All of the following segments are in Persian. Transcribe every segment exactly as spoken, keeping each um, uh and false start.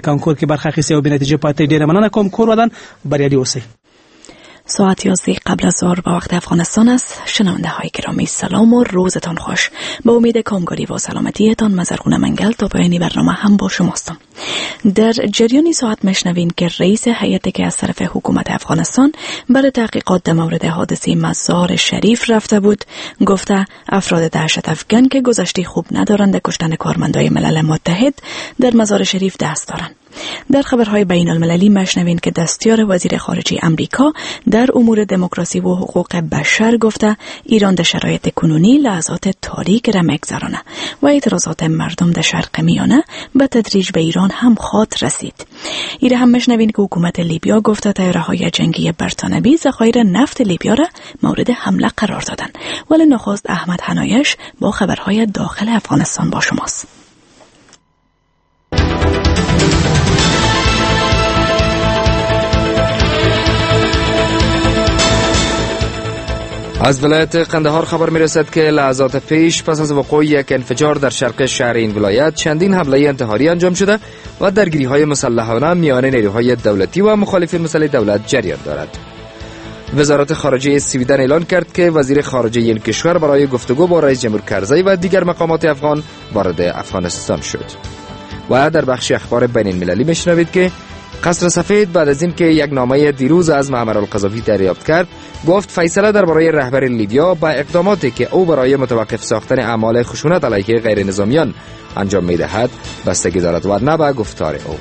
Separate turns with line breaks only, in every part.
کانکور کې برخه اخیسته او به نتیجه پاتې. ډیره مننه کوم کور ودان بریالي اوسئ.
ساعت یازده قبل از ظهر به وقت افغانستان است. شنونده های گرامی سلام و روزتان خوش. به امید کامگاری و سلامتیتان مزرگونه منگل تا پایان برنامه هم با شماستم. در جریان ساعت مشنوین که رئیس هیئتی که از طرف حکومت افغانستان برای تحقیقات در مورد حادثه مزار شریف رفته بود گفته افراد دهشت افغان که گذشته خوب ندارند در کشتن کارمندای ملل متحد در مزار شریف دست دارند. در خبرهای بین المللی مشنوین که دستیار وزیر خارجه امریکا در امور دموکراسی و حقوق بشر گفته ایران در شرایط کنونی لحظات تاریک را می‌گذرانه و اعتراضات مردم در شرق میانه به تدریج به ایران هم خواهد رسید. ایره هم مشنوین که حکومت لیبیا گفته طیاره‌های جنگی برتانوی ذخایر نفت لیبیا را مورد حمله قرار دادن. ولی نخست احمد حنایش با خبرهای داخل افغانستان با شماست.
از ولایت قندهار خبر میرسد که لحظات پیش پس از وقوع یک انفجار در شرق شهر این ولایت چندین حمله انتحاری انجام شده و درگیری‌های مسلحانه میان نیروهای دولتی و مخالفین مسلح دولت جریان دارد. وزارت خارجه سویدن اعلان کرد که وزیر خارجه این کشور برای گفتگو با رئیس جمهور کرزی و دیگر مقامات افغان وارد افغانستان شد. و در بخش اخبار بین المللی میشنوید که قصر سفید بعد از اینکه یک نامه دیروز از معمر القذافی دریافت کرد گفت فیصله درباره رهبر لیبیا با اقداماتی که او برای متوقف ساختن اعمال خشونت علیه غیر نظامیان انجام میدهد بستگی دارد و نه به گفتار او.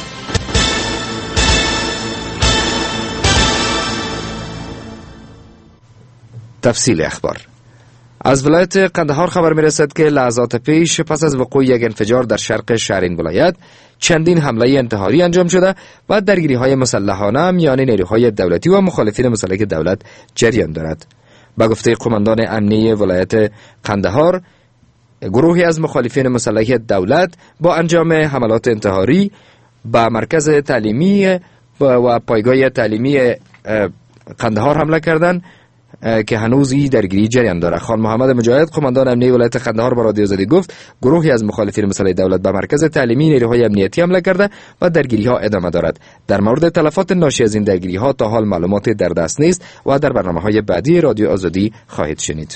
تفصیل اخبار. از ولایت قندهار خبر میرسد که لحظات پیش پس از وقوع یک انفجار در شرق شهر این ولایت چندین حمله انتحاری انجام شده و درگیری‌های مسلحانه میان نیروهای دولتی و مخالفین مسلح دولت جریان دارد. با گفته قماندان امنیه ولایت قندهار گروهی از مخالفین مسلح دولت با انجام حملات انتحاری به مرکز تعلیمی و پایگاه تعلیمی قندهار حمله کردند که هنوزی درگیری جریان داره. خان محمد مجاهد قماندان امنیه ولایت قندهار با رادیو زدی گفت گروهی از مخالفین مسلح دولت به مرکز تعلیمی نیروهای امنیتی حمله کرده و درگیری ها ادامه دارد. در مورد تلفات ناشی از این درگیری ها تا حال معلوماتی در دست نیست و در برنامه های بعدی رادیو آزادی خواهید شنید.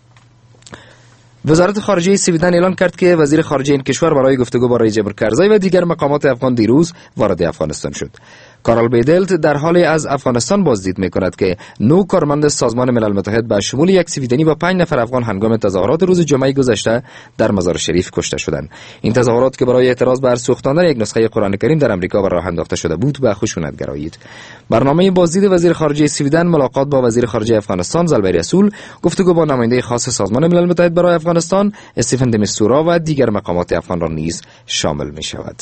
وزارت خارجه سویدن اعلان کرد که وزیر خارجه این کشور برای گفتگو با رئیس جمهور کرزی و دیگر مقامات افغان دیروز وارد افغانستان شد. کارل بیدلت در حالی از افغانستان بازدید می‌کند که نو کارمند سازمان ملل متحد به شمول یک سویدنی و پنج نفر افغان هنگام تظاهرات روز جمعه گذشته در مزار شریف کشته شدند. این تظاهرات که برای اعتراض بر سوختاندن یک نسخه قرآن کریم در امریکا به راه انداخته شده بود به خشونت گرایید. برنامه بازدید وزیر خارجه سویدن ملاقات با وزیر خارجه افغانستان زلبی رسول، گفتگو با نماینده خاص سازمان ملل متحد برای افغانستان استیفن دمیستورا و دیگر مقامات افغان را نیز شامل می‌شود.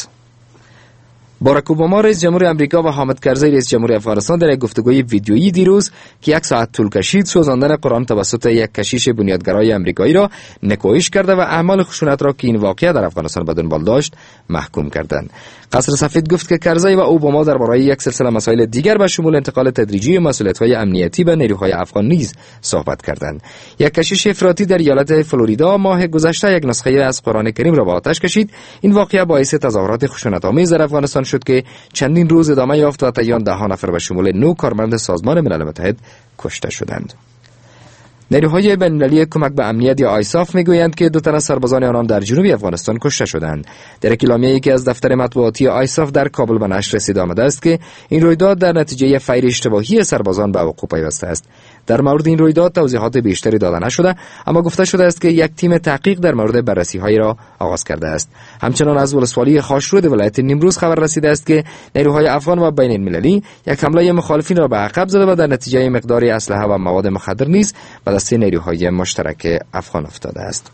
باراک اوباما رئیس جمهور امریکا و حامد کرزی رئیس جمهور افغانستان در یک گفتگوی ویدیویی دیروز که یک ساعت طول کشید سوزاندن قرآن توسط یک کشیش بنیادگرای امریکایی را نکوهش کرده و اعمال خشونت را که این واقعه در افغانستان به دنبال داشت محکوم کردند. قصر سفید گفت که کرزی و اوباما درباره یک سلسله مسائل دیگر به شمول انتقال تدریجی مسئولیت‌های امنیتی به نیروهای افغان نیز صحبت کردند. یک کشیش افراطی در ایالت فلوریدا ماه گذشته یک نسخه از قرآن کریم را به آتش کشید. این واقعه باعث تظاهرات خشونت‌آمیز در افغانستان شد که چندین روز ادامه یافت و تا ده نفر به شمول نو کارمند سازمان ملل متحد کشته شدند. نیروهای بین‌المللی کمک به امنیت یا آیساف میگویند که دو تن از سربازان آنان در جنوب افغانستان کشته شدند. در اعلامیه‌ای که از دفتر مطبوعاتی آیساف در کابل به نشر رسید آمده است که این رویداد در نتیجه فیر اشتباهی سربازان به وقوع پیوسته است. در مورد این رویداد توضیحات بیشتری داده نشده، اما گفته شده است که یک تیم تحقیق در مورد بررسی‌هایی را آغاز کرده است. همچنان از ولسوالی خاشرود ولایت نیمروز خبر رسیده است که نیروهای افغان و بین المللی یک حمله مخالفین را به عقب زده و در نتیجه مقداری اسلحه و مواد مخدر نیز به دست نیروهای مشترک افغان افتاده است.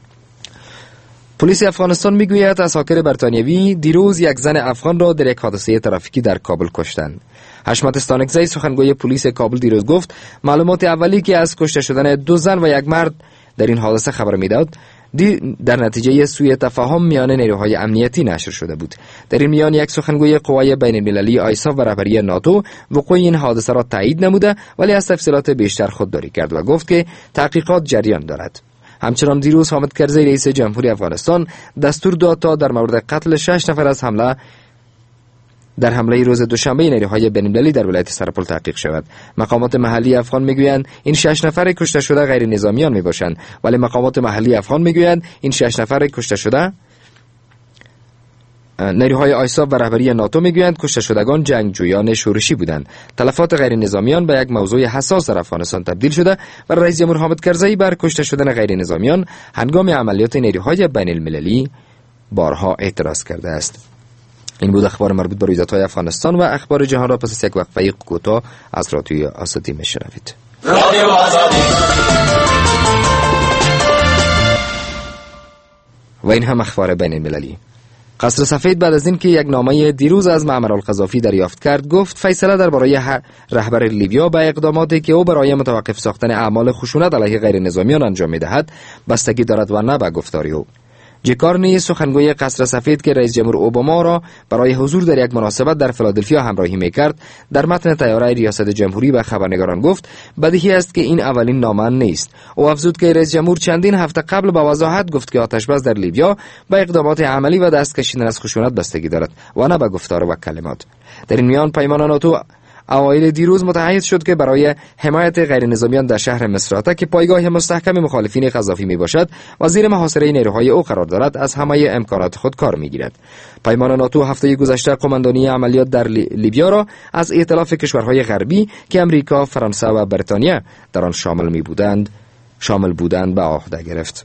پلیس افغانستان میگوید اساکر برتانیوی دیروز یک زن افغان را در یک حادثه ترافیکی در کابل کشتند. حشمت استانکزی سخنگوی پلیس کابل دیروز گفت معلومات اولی که از کشته شدن دو زن و یک مرد در این حادثه خبر میداد در نتیجه سوء تفاهم میان نیروهای امنیتی نشر شده بود. در این میان یک سخنگوی قوای بین المللی آیساف و رهبری ناتو وقوع این حادثه را تایید نموده ولی از تفصیلات بیشتر خودداری کرد و گفت که تحقیقات جریان دارد. همچنان دیروز حامد کرزی رئیس جمهوری افغانستان دستور داد تا در مورد قتل شش نفر از حمله در حمله روز دوشنبه نیروهای بین‌المللی در ولایت سرپل تحقیق شود. مقامات محلی افغان میگویند این شش نفر کشته شده غیر نظامیان میباشند، ولی مقامات محلی افغان میگویند این شش نفر کشته شده نیروهای آیساف و رهبری ناتو میگویند کشته شدگان جنگجویان شورشی بودند. تلفات غیر نظامیان به یک موضوع حساس در افغانستان تبدیل شده و رئیس جمهور حامد کرزی بر کشته شدن غیر نظامیان هنگام عملیات نیروهای بین المللی بارها اعتراض کرده است. این بود اخبار مربوط به رویدادهای افغانستان و اخبار جهان را پس از یک وقفه کوتاه از رادیوی آزادی میشنوید. رادیو آزادی. و این هم اخبار بین المللی. قصر سفید بعد از اینکه یک نامه دیروز از معمر القذافی دریافت کرد، گفت فیصله درباره رهبر لیبیا به اقداماتی که او برای متوقف ساختن اعمال خشونت علیه غیر نظامیان انجام می‌دهد بستگی دارد و نه به گفتاری او. جکارنی سخنگوی قصر سفید که رئیس جمهور اوباما را برای حضور در یک مناسبت در فیلادلفیا همراهی می‌کرد، در متن طیاره ریاست جمهوری به خبرنگاران گفت بدیهی است که این اولین نامه نیست. او افزود که رئیس جمهور چندین هفته قبل با وضاحت گفت که آتشبس در لیبیا به اقدامات عملی و دست کشیدن از خشونت بستگی دارد و نه به گفتار و کلمات. در این میان پیمان ناتو اوایل دیروز متحد شد که برای حمایت غیر نظامیان در شهر مصراته که پایگاه مستحکم مخالفین قذافی می باشد و زیر محاصره نیروهای او قرار دارد از همه امکانات خود کار می گیرد. پیمان ناتو هفته گذشته قماندانی عملیات در لیبیا را از ائتلاف کشورهای غربی که امریکا، فرانسه و بریتانیا در آن شامل می بودند شامل بودند به عهده گرفت.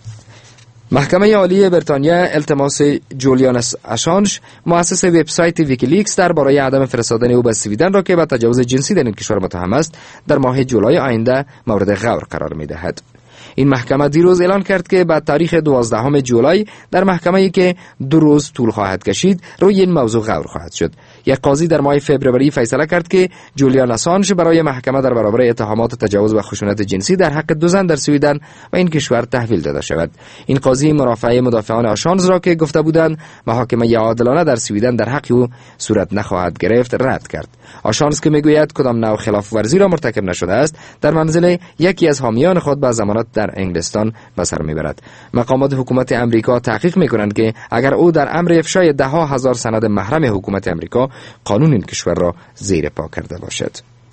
محکمه عالی بریتانیا التماس جولیان اسانژ مؤسس وبسایت ویکیلیکس درباره عدم فرستادن او به سویدن را که به تجاوز جنسی در این کشور متهم است در ماه جولای آینده مورد غور قرار می‌دهد. این محکمه دیروز اعلان کرد که بعد تاریخ دوازدهم جولای در محکمه‌ای که دو روز طول خواهد کشید روی این موضوع غور خواهد شد. یک قاضی در ماه فوریه فیصله کرد که جولیان اسانژ برای محکمه در برابر اتهامات تجاوز و خشونت جنسی در حق دو زن در سویدن و این کشور تحویل داده شود. این قاضی مرافعه مدافعان اسانژ را که گفته بودند محاکمه عادلانه در سویدن در حق او صورت نخواهد گرفت رد کرد. اسانژ که میگوید کدام نوع خلاف ورزی را مرتکب نشده است در منزل یکی از حامیان خود به ضمانت در انگلستان به سر میبرد. مقامات حکومت امریکا تحقیق میکنند که اگر او در امر افشای ده ها هزار سند محرم حکومت امریکا قانون این کشور را زیر پا کرده باشد.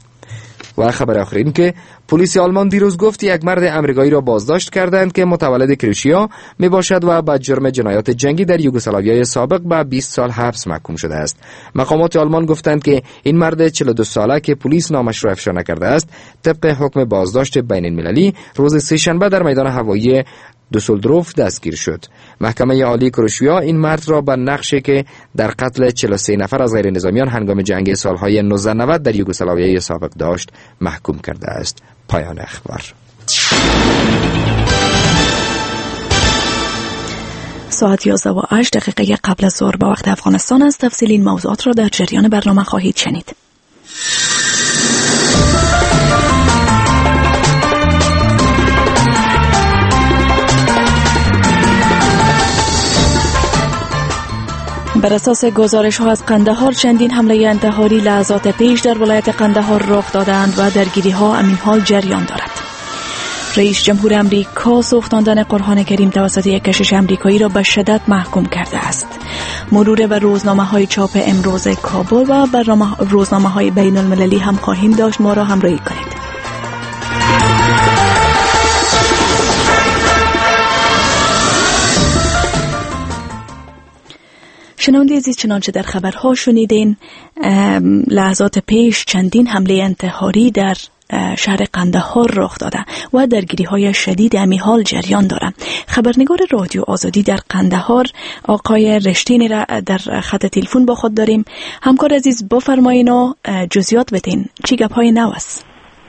و خبر آخر این که پلیس آلمان دیروز گفت یک مرد امریکایی را بازداشت کردند که متولد کروشیا می باشد و با جرم جنایات جنگی در یوگسلاویای سابق به بیست سال حبس محکوم شده است. مقامات آلمان گفتند که این مرد چهل و دو ساله که پلیس نامش را افشا نکرده است طبق حکم بازداشت بین المللی روز سه‌شنبه در میدان هوایی دوسلدورف دستگیر شد. محکمه عالی کروشیا این مرد را به نقشی که در قتل چهل و سه نفر از غیر نظامیان هنگام جنگ سالهای نوزده نود در یوگسلاویای سابق داشت محکوم کرده است. پایان اخبار.
ساعت یازده و هشت دقیقه قبل از ظهر به وقت افغانستان است. تفصیل این موضوعات را در جریان برنامه خواهید شنید. بر اساس گزارش ها از قندهار چندین حمله انتحاری لحظات پیش در ولایت قندهار رخ دادند و درگیری ها همین حال جریان دارد. رئیس جمهور امریکا سوختاندن قرآن کریم توسط یک کشیش امریکایی را به شدت محکوم کرده است. مرور بر روزنامه های چاپ امروز کابل و بر روزنامه های بین المللی هم خواهیم داشت. ما را همراهی کنید. شنونده عزیز، چنانچه در خبرها شنیدین لحظات پیش چندین حمله انتحاری در شهر قندهار رخ داده و درگیری های شدید همین حال جریان داره. خبرنگار رادیو آزادی در قندهار آقای رشتینی را در خط تلفن با خود داریم. همکار عزیز بفرمایین و جزئیات بتین چی گپ های نو است؟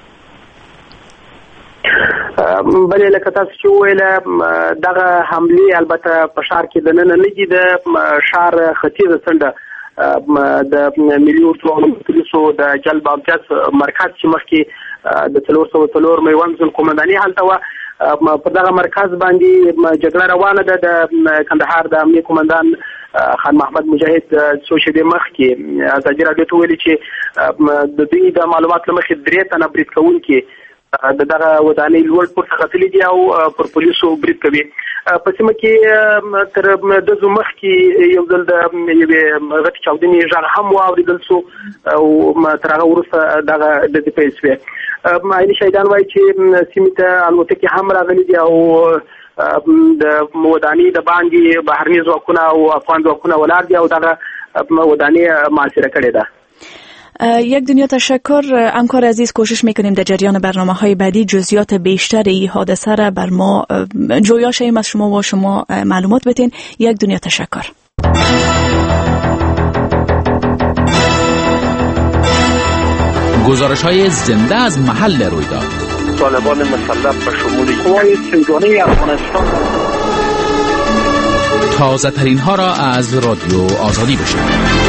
بلې لکه تاسو چې وویل دغه حملې البته په ښار کې دننه نه دي، د ښار ختیځه څنډه د ملي اردو پولیسو د جلب او جذب مرکز چې مخکې د څلور سوه څلور میوند زون قومنداني هلته وه، په دغه مرکز باندې جګړه روانه ده. د کندهار د امنیه قومندان خان محمد مجاهد څو شېبې مخکې ازادي راډیو ته ویلي چې د دوی د معلوماتو له مخې درې تنه برید کوونکي د دغه ودانۍ لوړ پورته ختلي دي او پر پولیسو برید کوي. په سیمه کې تر د زمخ کې یو ځل د یوې غټ چاودنې غږ هم واوریدل شو او تر هغه وروسته دغه د دې پیل شوې. عیني شهیدان وایي چې سیمې ته الوتکې هم راغلي دي او د ودانۍ د باندې بهرني ځواکونه او افغان ځواکونه ولاړ دي او دغه ودانۍ محاصره کړې ده.
یک دنیا تشکر. همکار عزیز کوشش میکنیم در جریان برنامه های بعدی جزئیات بیشتر این حادثه را بر ما جویا شیم از شما و شما معلومات بتین. یک دنیا تشکر.
گزارش های زنده از محل رویداد.
طالبان مسلح به شمول قوای سنگانی افغانستان
تازه ترین ها را از رادیو آزادی بشنوید.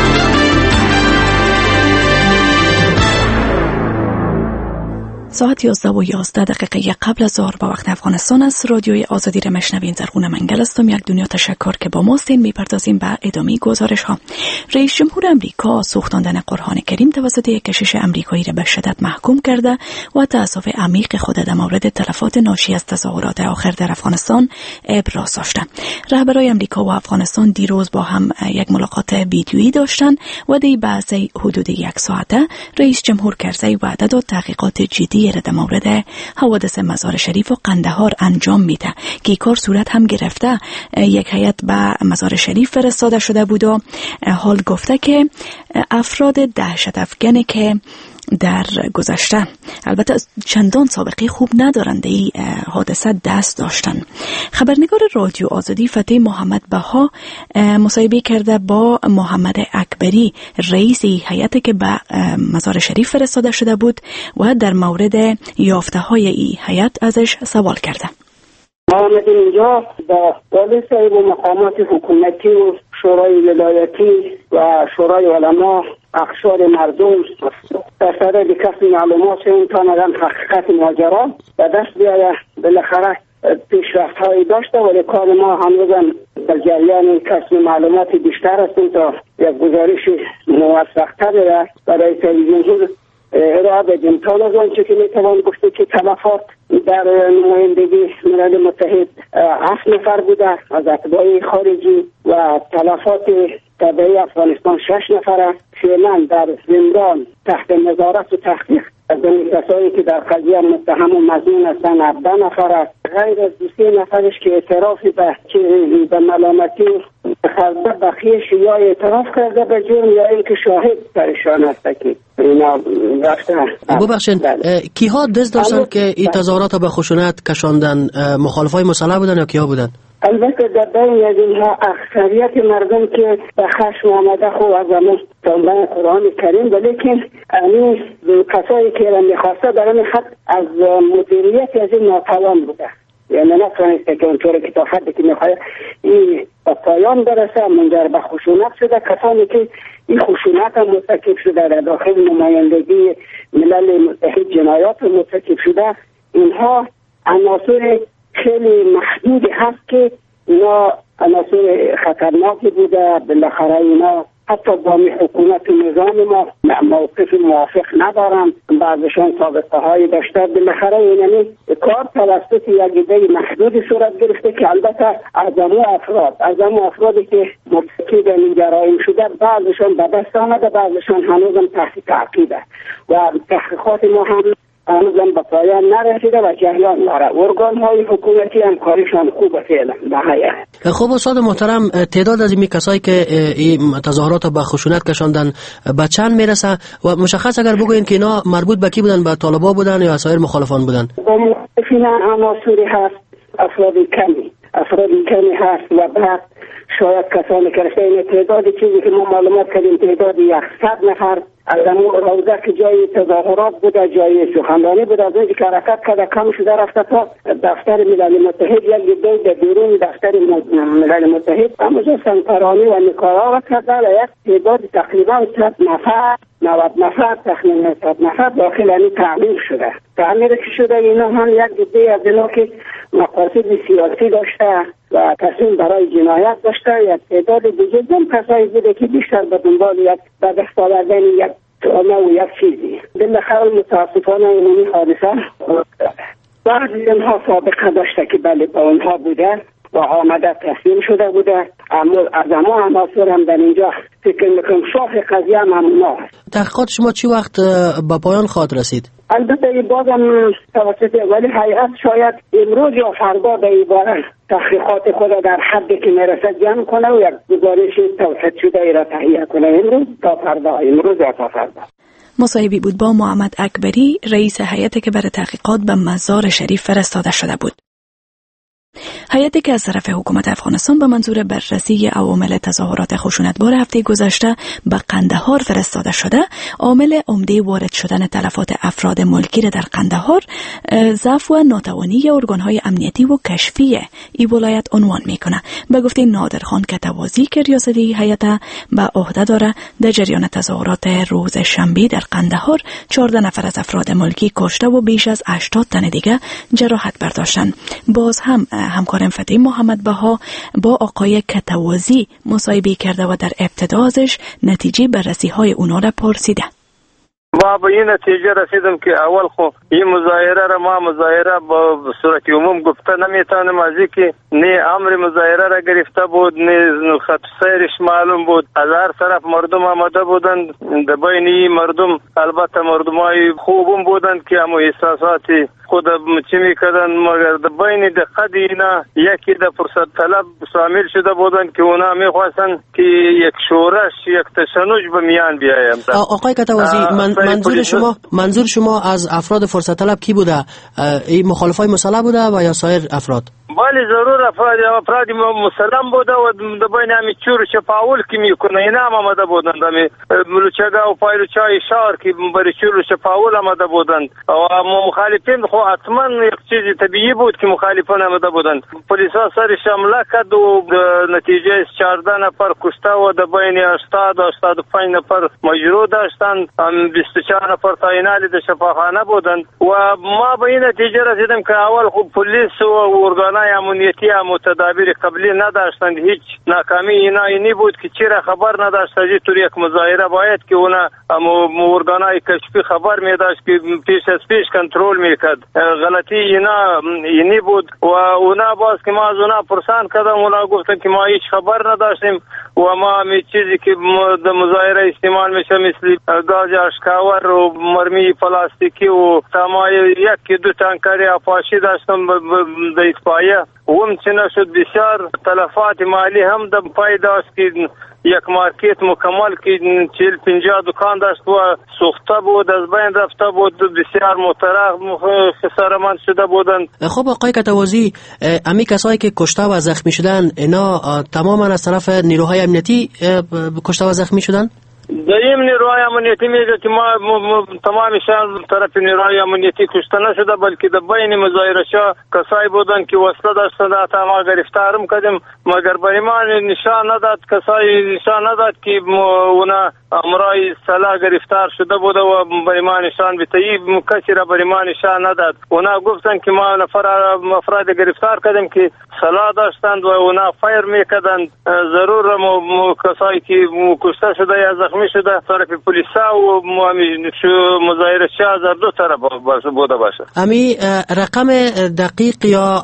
ساعت یازده و یازده دقیقه قبل از ظهر با وقت افغانستان است. رادیوی آزادی را میشنوین. زرغون منگل هستم. یک دنیا تشکر که با ماستین. میپردازیم به ادامه گزارش ها. رئیس جمهور امریکا سوختاندن قرآن کریم توسط یک کشیش امریکایی را به شدت محکوم کرده و تأسف عمیق خود در مورد تلفات ناشی از تظاهرات آخر در افغانستان ابراز داشته. رهبران امریکا و افغانستان دیروز با هم یک ملاقات ویدیویی داشتند و در بعد حدود یک ساعته رئیس جمهور کرزی وعده داد تحقیقات جدی در مورد حوادث مزار شریف و قندهار انجام میده که کار صورت هم گرفته. یک هیئت به مزار شریف فرستاده شده بود و حال گفته که افراد دهشت افغانی که در گذشته البته چندان سابقه خوب ندارند این حادثه دست داشتن. خبرنگار رادیو آزادی فتح محمد بها مصاحبه کرده با محمد اکبری رئیس هیئتی که به مزار شریف فرستاده شده بود و در مورد یافته های این هیئت ازش سوال کرده.
ما آمدیم اینجا با والی صاحب و مقامات حکومتی و شورای ولایتی و شورای علما اقشار مردم در سر کسب معلومات این تا نگم حقیقت ماجرا و دست بیاید. بالاخره پیشرفت هایی داشته ولی کار ما هنوزم در جریان کسب معلومات بیشتر هستیم تا یک گزارش موفق تر برای تلویزیون ارائه بدیم. تا از آنچه که میتوان گفته که تلفات در نمایندگی ملل متحد هفت نفر بوده از اتباع خارجی و تلفات تبعی افغانستان شش نفر است. فعلا در زندان تحت نظارت و تحقیق از کسایی که در قضیه متهم و مظنون هستند هفده نفر است. غیر از دو سه نفرش که اعتراف به به ملامتی کرده بخیش یا اعتراف کرده به جرم یا اینکه شاهد پریشان است که اینا رفته.
ببخشید کیها دست داشتن که این تظاهرات به خشونت کشاندن؟ مخالفای مسلح بودن یا کیا بودن؟
البته در بین از اینها اکثریت مردم که به خشم آمده خوب از همون تنبه قرآن کریم ولیکن این کسایی که را میخواسته در این خط از مدیریت از این ناتوان بوده، یعنی نتوانسته که اونطوری که تا حدی که میخواه این به پایان برسه منجر به خشونت شده. کسانی که این خشونت هم مرتکب شده در داخل نمایندگی ملل متحد جنایات مرتکب شده، اینها عناصر خیلی محدودی هست که اینا عناصر خطرناکی بوده. بالاخره اینا حتی با حکومت و نظام ما موقف موافق ندارن، بعضشان سابقه های داشته. بالاخره اینمی کار توسط یک عده محدودی صورت گرفته که البته از امو افراد از امو افرادی که مرتکب این جرایم شده بعضشان به دست آمده، بعضشان هنوزم تحت تعقیبه و تحقیقات ما هم هنوزم به پایان نرسیده و جریان داره. ارگان های حکومتی هم کارشان خوبه فعلا.
خب استاد محترم، تعداد از این کسایی که این تظاهرات به خشونت کشاندن به چند میرسه و مشخص اگر بگوین که اینا مربوط به کی بودن، به طالبان بودن یا سایر مخالفان بودن؟
با مخالفین عناصری هست، افراد کمی افراد کمی هست و بعد شاید کسانی که رسید تعداد چیزی که ما معلومات کردیم تعداد صد نفر از امو روزه که جای تظاهرات بوده، جای سخنرانی بوده، از اینجا که حرکت کرده کم شده رفته تا دفتر ملل متحد، یک گده در بیرون دفتر ملل متحد همونجا سنگرانی و نکارا کرده و یک تعداد تقریبا صد نفر نود نفر تخمین صد نفر داخل یعنی تعمیر شده. تعمیر که شده اینا هم یک گده از اینا که مقاصد سیاسی داشته و تصمیم برای جنایت داشته. یک تعداد دیگه هم کسایی بوده که بیشتر به دنبال یک به دست آوردن یک تهمه و یک چیزی. بالاخره متاسفانه این حادثه بعضی اینها سابقه داشته که بله با اونها بوده و آمده تسلیم شده بوده، اما از اما عناصر هم در اینجا فکر میکنم شاخ قضیه هم همونا هست.
تحقیقات شما چی وقت به پایان خواهد رسید؟
البته این بازم توسط ولی هیئت شاید امروز یا فردا به این باره تحقیقات خود در حدی که میرسه جمع کنه و یک گزارش توسط شده ای را تهیه کنه امروز تا فردا، امروز یا تا فردا.
مصاحبی بود با محمد اکبری، رئیس هیئتی که برای تحقیقات به مزار شریف فرستاده شده بود. هیئتی که از طرف حکومت افغانستان به منظور بررسی عوامل تظاهرات خشونتبار هفته گذشته به قندهار فرستاده شده، عامل عمده وارد شدن تلفات افراد ملکی را در قندهار ضعف و ناتوانی ارگان‌های امنیتی و کشفی این ولایت عنوان میکنه. به گفته نادرخان کتوازی که ریاستی هیئت به عهده داره، در جریان تظاهرات روز شنبه در قندهار چهارده نفر از افراد ملکی کشته و بیش از هشتاد تن دیگه جراحت برداشتن. باز هم همکارم فتحی محمد بها با آقای کتوازی مصاحبه کرده و در ابتدا ازش نتیجه بررسی های اونا را پرسیده.
ما به این نتیجه رسیدم که اول خو این مظاهره را ما مظاهره با صورت عموم گفته نمیتونم، از اینکه نه امر مظاهره را گرفته بود نه خط سیرش معلوم بود. از هر طرف مردم آمده بودند، در بین این مردم البته مردمای خوبم بودند که همو احساساتی خود چی میکردن، مگر در بین دقت اینا یکی در فرصت طلب شامل شده بودند که اونا میخواستن که یک شورش یک تشنج به میان بیایم.
آقای کتوازی، من منظور شما منظور شما از افراد فرصت طلب کی بوده؟ این مخالفای مسلح بوده و یا سایر افراد؟
بله ضرور افراد افراد مسلم بوده و در بین همی چور شفاول که میکنه اینا هم آمده بودند، همی ملوچگا و پایلوچای شهر که برای چور شفاول آمده بودند و مخالفین خو حتما یک چیزی طبیعی بود که مخالفان آمده بودند. پلیس ها سر شمله کرد و نتیجه چهارده نفر کشته و در بین هشتاد و هشتاد و پنج نفر مجروح داشتند، بیست و چهار نفر تعینالی در شفاخانه بودند و ما به این نتیجه رسیدم که اول خب پلیس و ارگانای امنیتی هم تدابیر قبلی نداشتند، هیچ ناکامی اینا اینی بود که چرا خبر نداشت از طور یک مظاهره باید که اونا ارگانای کشفی خبر میداشت که پیش از پیش کنترل میکرد. غلطی اینا اینی بود و اونا باز که ما از اونا پرسان کردم، اونا گفتن که ما هیچ خبر نداشتیم و ما همی چیزی که در مظاهره استعمال میشه مثل گاز اشکاور و مرمی پلاستیکی و تمام یک دو تانکری آفاشی داشتم در اطفایه و همچنین شد بسیار تلفات مالی هم در پای داشت که یک مارکت مکمل که چهل پنجاه دکان داشت و سوخته بود، از بین رفته بود، بسیار مترق خسارمند شده بودند.
خب آقای کتوازی، امی کسایی که کشته و زخمی شدن اینا تماما از طرف نیروهای امنیتی کشته و زخمی شدن؟
دایم نیروهای امنیتی میگه که ما تمامشان طرف نیروهای امنیتی کشته نشده، بلکه در بین مظاهره‌ها کسایی بودند که وسله داشتند، حتی ما گرفتارم کردیم مگر برای ما نشان نداد، کسایی نشان نداد که اونا امرای سلاح گرفتار شده بوده و برای ما نشان بتایی کسی را برای ما نشان نداد. اونا گفتن که ما نفر افراد گرفتار کردیم که سلاح داشتند و اونا فایر میکردند. ضرور کسایی که کشته شده یا زخمی شده طرف پلیسا و مظاهره ها از دو طرف بوده باشه.
امی رقم دقیق یا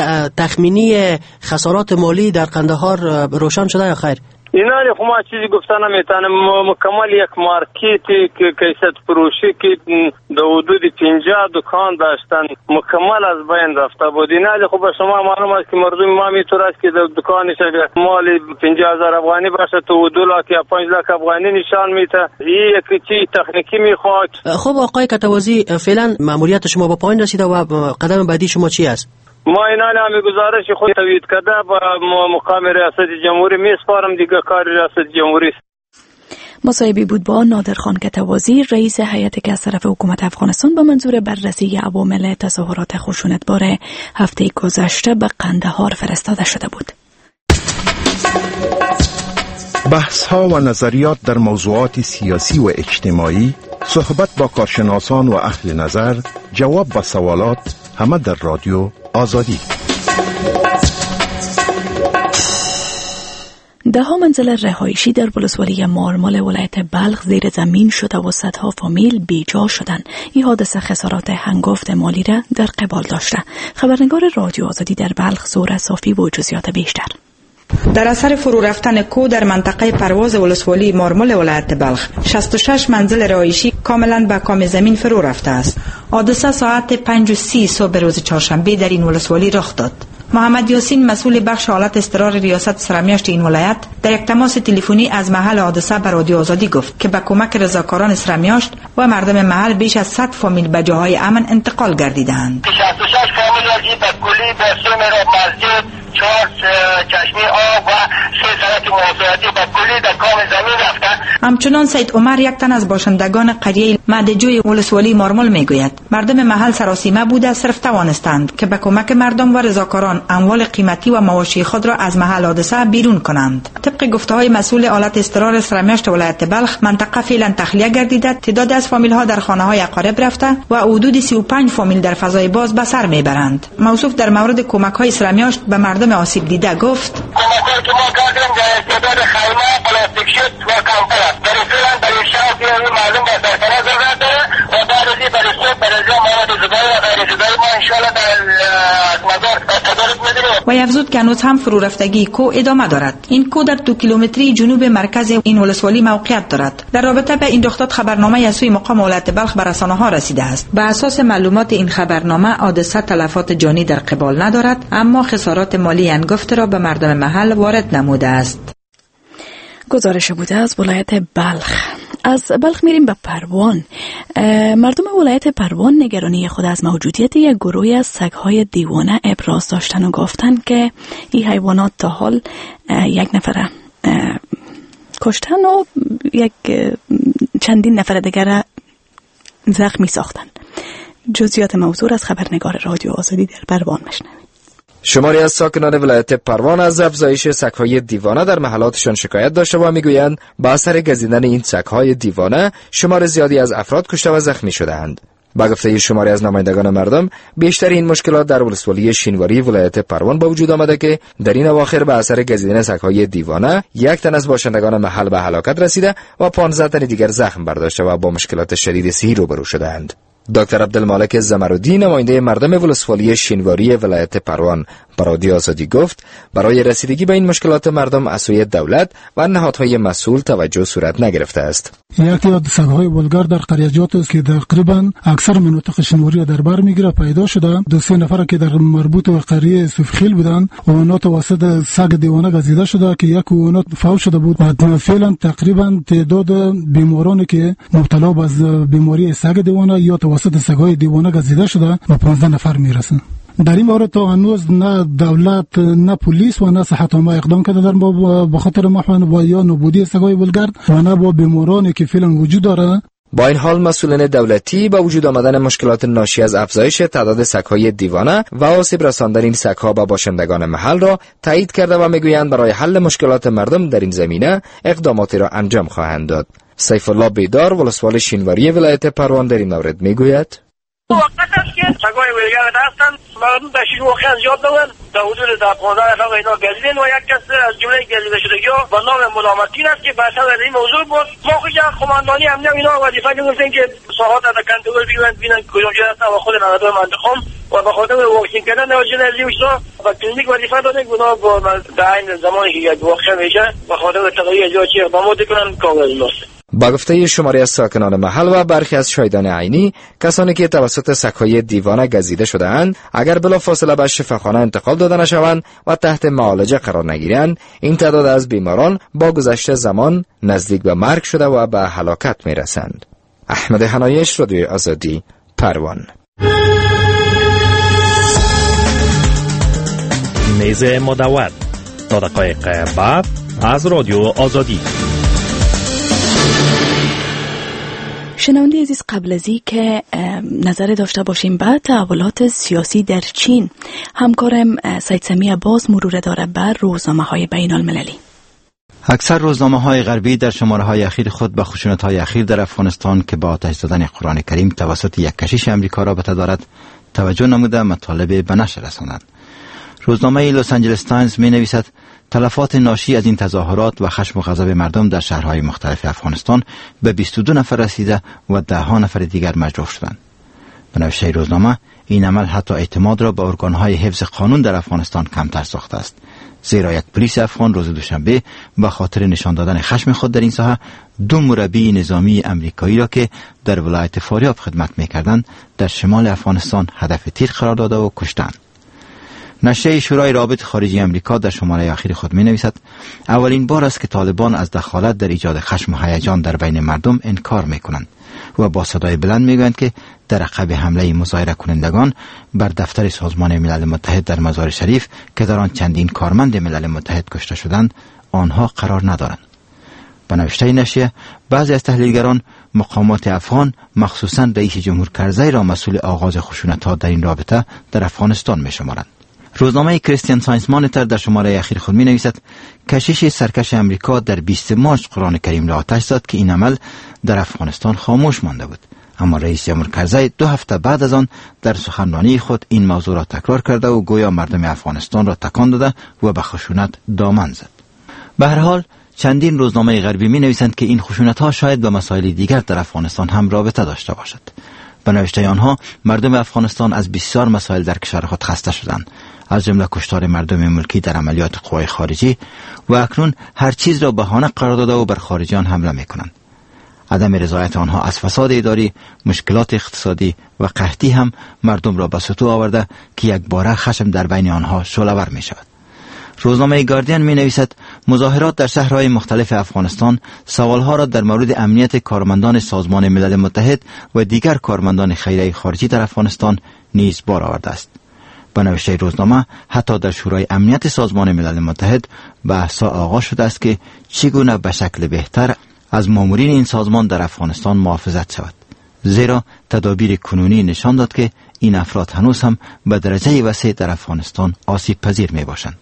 تخمینی خسارات مالی در قندهار روشن شده یا خیر؟
اینا رو ما چیزی گفته نمیتونم. مکمل یک مارکتی که کیست فروشی که در حدود پنجاه دکان داشتن مکمل از بین رفته بود. اینا رو خب شما معلوم است که مردم ما میتونه است که در دکانش مال پنجاه هزار افغانی باشه تو دو لاک یا پنج لاک افغانی نشان میده. این یک چیز تکنیکی میخواد.
خب آقای کتوازی، فعلا ماموریت شما با پایان رسیده و قدم بعدی شما چی است؟
ما اینا همی گزارش خود تویید کرده با مقام ریاست جمهوری میسپارم دیگه، کار ریاست جمهوری.
مصاحبی بود با نادرخان کتوازی، رئیس هیئتی که از طرف حکومت افغانستان به منظور بررسی عوامل تظاهرات خشونتبار هفته گذشته به قندهار فرستاده شده بود.
بحث ها و نظریات در موضوعات سیاسی و اجتماعی، صحبت با کارشناسان و اهل نظر، جواب و سوالات، همه در رادیو آزادی.
ده ها منزل رهایشی در ولسوالی مارمال ولایت بلخ زیر زمین شده و صدها فامیل بیجا شدند. این حادثه خسارات هنگفت مالی را در قبال داشته. خبرنگار رادیو آزادی در بلخ زهره صافی و جزئیات بیشتر.
در اثر فرو رفتن کو در منطقه پرواز ولسوالی مارمال ولایت بلخ شصت و شش منزل رهایشی کاملا به کام زمین فرو رفته است. حادثه ساعت پنج و سی صبح روز چهارشنبه در این ولسوالی رخ داد. محمد یاسین مسئول بخش حالت اضطرار ریاست سرمیاشت این ولایت در یک تماس تلفنی از محل حادثه به رادیو آزادی گفت که با کمک رضاکاران سرمیاشت و مردم محل بیش از صد فامیل به جاهای امن انتقال گردیدند.
شصت و شش فامیل از به کلی به سومر مسجد، چهار چشمه آب و سه سرک مواصلاتی به کلی در کام زمین رفتند.
همچنان سید عمر یک تن از باشندگان قریه مدجوی ولسوالی مارمال میگوید مردم محل سراسیمه بوده صرف توانستند که به کمک مردم و رضاکاران اموال قیمتی و مواشی خود را از محل حادثه بیرون کنند. طبق گفته‌های مسئول آلت اضطرار سرمیاشت ولایت بلخ منطقه فعلا تخلیه گردیده، تعداد از فامیل ها در خانه های اقارب رفته و حدود سی و پنج فامیل در فضای باز به سر میبرند. موصوف در مورد کمک های سرمیاشت به مردم آسیب دیده گفت
کمک که ما کردیم در تعداد خیمه پلاستیک شد و کامپر است. در فعلا در این شهر که مردم به سرطنه ضرورت داره و بعد از این برای برای مواد غذایی و غیر غذایی ما ان شاء الله در مزار تدارک می‌دیم.
و افزود که هنوز هم فرو رفتگی کو ادامه دارد. این کو در دو کیلومتری جنوب مرکز این ولسوالی موقعیت دارد. در رابطه به این رخداد خبرنامه از سوی مقام ولایت بلخ به رسانه‌ها رسیده است. به اساس معلومات این خبرنامه حادثه تلفات جانی در قبال ندارد، اما خسارات مالی هنگفت را به مردم محل وارد نموده است.
گزارش بوده از ولایت بلخ. از بلخ میریم به پروان. مردم ولایت پروان نگرانی خود از موجودیت یک گروهی از سگ‌های دیوانه ابراز داشتن و گفتن که این حیوانات تا حال یک نفر کشتن و یک چندین نفر دیگر زخمی ساختن. جزئیات موضوع از خبرنگار رادیو آزادی در پروان میشنوید.
شماری از ساکنان ولایت پروان از افزایش سگ‌های دیوانه در محلاتشان شکایت داشته و میگویند با اثر گزیدن این سگ‌های دیوانه شمار زیادی از افراد کشته و زخمی شده‌اند. با گفته شماری از نمایندگان مردم، بیشتر این مشکلات در ولسوالی شینواری ولایت پروان با وجود آمده که در این اواخر به اثر گزیدن سگ‌های دیوانه یک تن از باشندگان محل به هلاکت رسیده و پانزده تن دیگر زخم برداشته و با مشکلات شدید صحی روبرو شده‌اند. دکتر عبدالمالک زمرودی نماینده مردم ولسوالی شینواری ولایت پروان به رادیو آزادی گفت برای رسیدگی به این مشکلات مردم از سوی دولت و نهادهای مسئول توجه صورت نگرفته است.
یکی از سگ‌های بلگار در قریجات است که تقریبا اکثر مناطق شینواری در بر میگیره پیدا شده. دو سه نفر که در مربوط به قریه سوفخیل بودند و اونا توسط سگ دیوانه گزیده شده که یک اونا فوت شده بود و فعلا تقریبا تعداد بیمارانی که مبتلا به بیماری سگ دیوانه یا توسط سگ‌های دیوانه گزیده شده و پانزده نفر میرسن. در این مورد تا هنوز نه دولت نه پلیس و نه صحت عامه اقدام کرده در به خاطر محو و یا نابودی سگ‌های بلگرد و نه با بیمارانی که فعلا وجود داره.
با این حال مسئولان دولتی با وجود آمدن مشکلات ناشی از افزایش تعداد سگ‌های دیوانه و آسیب رساندن این سگ‌ها به باشندگان محل را تایید کرده و میگویند برای حل مشکلات مردم در این زمینه اقداماتی را انجام خواهند داد. سیف الله بیدار ولسوالی شینواری ولایت پروان در این مورد میگوید
وقت است که سگای ولگرد هستند مردم به شیش واقعا زیاد دارن در حدود در پانزده نفر اینا گزیدن و یک کس از جمله گزیده شدگی ها با نام ملامتین است که بحث در این موضوع بود. ما خود یک خماندانی هم نیم اینا وظیفه گرفتن که ساحات از کنترل بگیرن ببینن کجا جا هستن و خود نهادهای منطقه و به خاطر واکسین کردن نواجه زیوشتا و کلینیک وظیفه دادن که اونا با در این زمانی که یک واقعه میشه به خاطر تغییر جا چی اقدامات کنن کامل درسته.
با گفته شماری از ساکنان محل و برخی از شاهدان عینی، کسانی که توسط سگ‌های دیوانه گزیده شده‌اند اگر بلافاصله به شفاخانه انتقال داده نشوند و تحت معالجه قرار نگیرند، این تعداد از بیماران با گذشت زمان نزدیک به مرگ شده و به هلاکت میرسند. احمد حنایش، رادیو آزادی، پروان.
میز مدور تا دقایق بعد از رادیو آزادی.
شنونده عزیز، قبل از این که نظر داشته باشیم بعد تحولات سیاسی در چین، همکارم سید سمی عباس مرور داره بر روزنامه های بین المللی.
اکثر روزنامه های غربی در شماره های اخیر خود به خشونت های اخیر در افغانستان که با آتش زدن قرآن کریم توسط یک کشیش امریکا رابطه دارد توجه نموده مطالب به نشر رساندند. روزنامه لس آنجلس تایمز می نویسد تلفات ناشی از این تظاهرات و خشم و غضب مردم در شهرهای مختلف افغانستان به بیست و دو نفر رسیده و ده ها نفر دیگر مجروح شدند. به نوشته روزنامه این عمل حتی اعتماد را به ارگانهای حفظ قانون در افغانستان کمتر ساخته است، زیرا یک پلیس افغان روز دوشنبه به خاطر نشان دادن خشم خود در این ساحه دو مربی نظامی امریکایی را که در ولایت فاریاب خدمت می‌کردند در شمال افغانستان هدف تیر قرار داده و کشتند. نشریه شورای روابط خارجی امریکا در شماره اخیر خود می‌نویسد اولین بار است که طالبان از دخالت در ایجاد خشم و هیجان در بین مردم انکار می‌کنند و با صدای بلند میگویند که در عقب حمله مظاهره کنندگان بر دفتر سازمان ملل متحد در مزار شریف که در آن چندین کارمند ملل متحد کشته شدند آنها قرار ندارند. به نوشته نشریه بعضی از تحلیلگران مقامات افغان مخصوصاً رئیس جمهور کرزی را مسئول آغاز خشونت‌ها در این رابطه در افغانستان می‌شمارند. روزنامه کریستین ساینس مانیتور در شماره اخیر خود می نویسد کشیش سرکش امریکا در بیست مارس قرآن کریم را آتش زد که این عمل در افغانستان خاموش مانده بود، اما رئیس جمهور کرزی دو هفته بعد از آن در سخنرانی خود این موضوع را تکرار کرده و گویا مردم افغانستان را تکان داده و به خشونت دامن زد. به هر حال چندین روزنامه غربی می نویسند که این خشونت‌ها شاید به مسائل دیگر در افغانستان هم رابطه داشته باشد. به نوشته آنها مردم افغانستان از بسیار مسائل در کشور خود خسته شدند، از جمله کشتار مردم ملکی در عملیات قوای خارجی و اکنون هر چیز را بهانه قرار داده و بر خارجیان حمله می‌کنند. عدم رضایت آنها از فساد اداری، مشکلات اقتصادی و قحطی هم مردم را به سطوح آورده که یک باره خشم در بین آنها شعله‌ور می‌شود. روزنامه گاردین می‌نویسد مظاهرات در شهرهای مختلف افغانستان سوالها را در مورد امنیت کارمندان سازمان ملل متحد و دیگر کارمندان خیریه خارجی در افغانستان نیز بار آورده است. به نوشته روزنامه حتی در شورای امنیت سازمان ملل متحد بحث‌ها آغاز شده است که چگونه به شکل بهتر از مامورین این سازمان در افغانستان محافظت شود، زیرا تدابیر کنونی نشان داد که این افراد هنوز هم به درجه وسیع در افغانستان آسیب پذیر می باشند.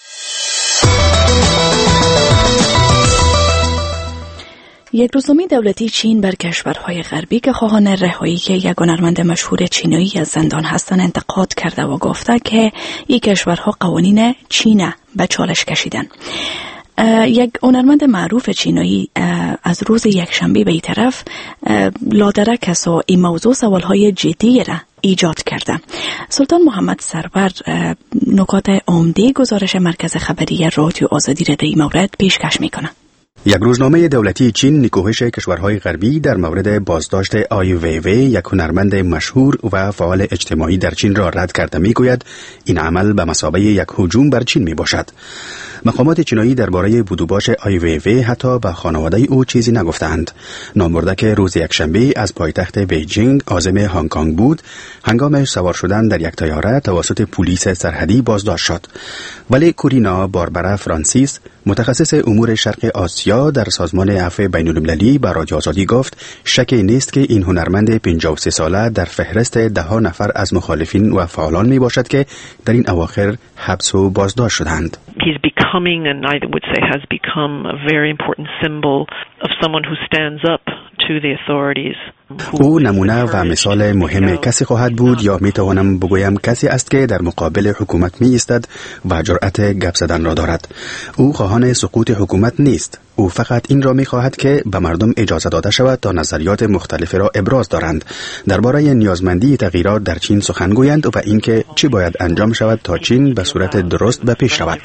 یک روزنامه دولتی چین بر کشورهای غربی که خواهان رهایی که یک هنرمند مشهور چینایی از زندان هستند انتقاد کرده و گفته که این کشورها قوانین چین به چالش کشیدن. یک هنرمند معروف چینایی از روز یکشنبه به این طرف لادرک و این موضوع سوالهای جدی را ایجاد کرده. سلطان محمد سرور نکات عمده گزارش مرکز خبری رادیو آزادی را در این مورد پیشکش میکنه.
یک روزنامه دولتی چین نکوهش کشورهای غربی در مورد بازداشت آی وی وی، یک هنرمند مشهور و فعال اجتماعی در چین را رد کرده میگوید این عمل به مثابه یک هجوم بر چین می باشد. مقامات چینایی درباره بودوباش آی وی وی حتی به خانواده او چیزی نگفتند. نامبرده که روز یکشنبه از پایتخت بیجینگ عازم هنگ کنگ بود، هنگام سوار شدن در یک طیاره توسط پلیس سرحدی بازداشت شد. ولی کورینا باربرا فرانسیس، متخصص امور شرق آسیا در سازمان عفو بین‌المللی، به رادیو آزادی گفت شکی نیست که این هنرمند پنجاه و سه ساله در فهرست ده ها نفر از مخالفین و فعالان می باشد که در این اواخر حبس و بازداشت شدند.
He's becoming, and I would say has become, a very important symbol of someone who stands up to the authorities.
او نمونه و مثال مهم کسی خواهد بود، یا می توانم بگویم کسی است که در مقابل حکومت می ایستد و جرأت گپ زدن را دارد. او خواهان سقوط حکومت نیست. او فقط این را می خواهد که به مردم اجازه داده شود تا نظریات مختلف را ابراز دارند، درباره نیازمندی تغییرات در چین سخن گویند و اینکه چی باید انجام شود تا چین به صورت درست به پیش رود.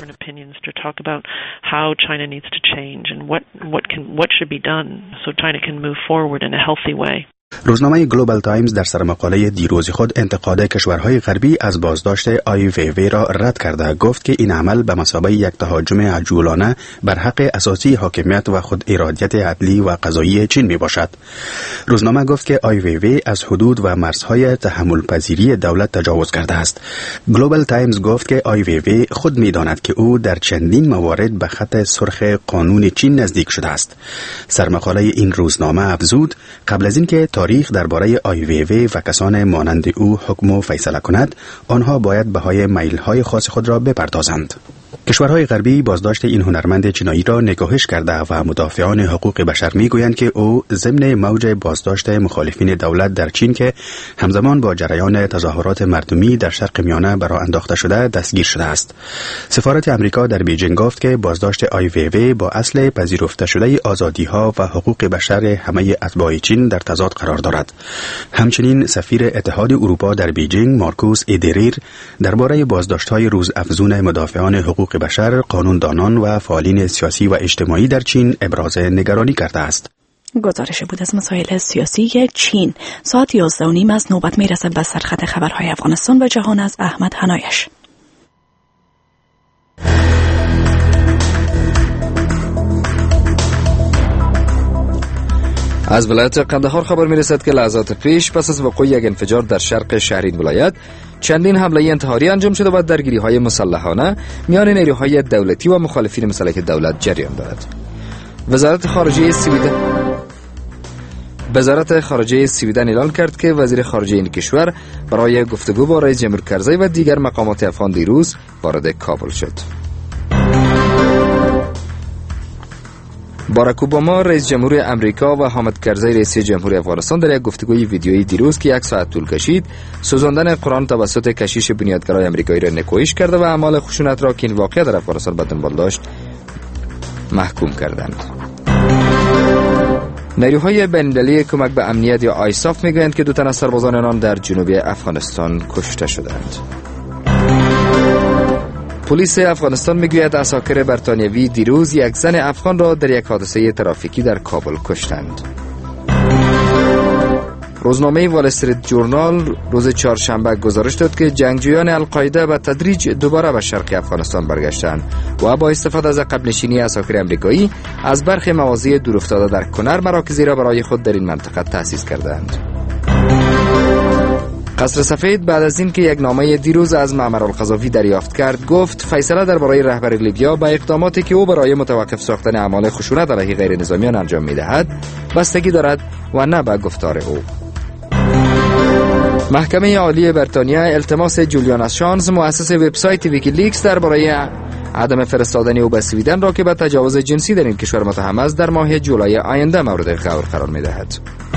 روزنامه گلوبال تایمز در سرمقاله دیروز خود انتقاد کشورهای غربی از بازداشت آی وی وی را رد کرده گفت که این عمل به مثابه یک تهاجم عجولانه بر حق اساسی حاکمیت و خود ارادیت عدلی و قضایی چین می باشد. روزنامه گفت که آی وی وی از حدود و مرزهای تحمل پذیری دولت تجاوز کرده است. گلوبال تایمز گفت که آی وی وی خود می داند که او در چندین موارد به خط سرخ قانون چین نزدیک شده است. سرمقاله این روزنامه افزود قبل از اینکه تاریخ درباره آی وی وی و کسان مانند او حکم و فیصله کند، آنها باید بهای میل‌های خاص خود را بپردازند. کشورهای غربی بازداشت این هنرمند چینایی را نکوهش کرده و مدافعان حقوق بشر میگویند که او ضمن موج بازداشت مخالفین دولت در چین که همزمان با جریان تظاهرات مردمی در شرق میانه برآ انداخته شده دستگیر شده است. سفارت امریکا در بیجینگ گفت که بازداشت آی وی وی با اصل پذیرفته شده آزادی‌ها و حقوق بشر همه اتباع چین در تضاد قرار دارد. همچنین سفیر اتحاد اروپا در بیجینگ مارکوس ایدریر درباره بازداشت‌های روز افزون مدافعان حقوق بشر، قانوندانان و فعالین سیاسی و اجتماعی در چین ابراز نگرانی کرده است.
گزارش بود از مسائل سیاسی چین. ساعت یازده و نیم از نوبت میرسد به سرخط خبرهای افغانستان و جهان از احمد حنایش.
از ولایت قندهار خبر میرسد که لحظات پیش پس از وقوع یک انفجار در شرق شهر این ولایت چندین حمله انتحاری انجام شده و درگیری‌های مسلحانه میان نیروهای دولتی و مخالفین مسلح دولت جریان دارد. وزارت خارجه سویدن وزارت خارجه سویدن اعلام کرد که وزیر خارجه این کشور برای گفتگو با رئیس جمهور کرزی و دیگر مقامات افغان دیروز وارد کابل شد. باراک اوباما رئیس جمهور امریکا و حامد کرزی رئیس جمهور افغانستان در یک گفتگوی ویدیویی دیروز که یک ساعت طول کشید سوزاندن قرآن توسط کشیش بنیادگرای امریکایی را نکوهش کرده و اعمال خشونت را که این واقعه در افغانستان به دنبال داشت محکوم کردند. نیروهای بین‌المللی کمک به امنیت یا آیساف میگویند که دو تن از سربازان آنان در جنوب افغانستان کشته شدند. پلیس افغانستان میگوید عساکر بریتانیایی دیروز یک زن افغان را در یک حادثه ترافیکی در کابل کشتند. روزنامه وال استریت جورنال روز چهارشنبه گزارش داد که جنگجویان القاعده به تدریج دوباره به شرق افغانستان برگشتند و با استفاده از عقب نشینی عساکر امریکایی از برخی مواضع دورافتاده در کنر مراکزی را برای خود در این منطقه تأسیس کردند. قصر سفید بعد از اینکه یک نامه دیروز از معمر القذافی دریافت کرد گفت فیصله درباره رهبر لیبیا با اقداماتی که او برای متوقف ساختن اعمال خشونت علیه غیر نظامیان انجام می‌دهد بستگی دارد و نه به گفتار او. محکمه عالی بریتانیا التماس جولیان اسانژ مؤسس وبسایت ویکیلیکس درباره عدم فرستادن او به سویدن را که به تجاوز جنسی در این کشور متهم است در ماه جولای آینده مورد غور قرار می‌دهد.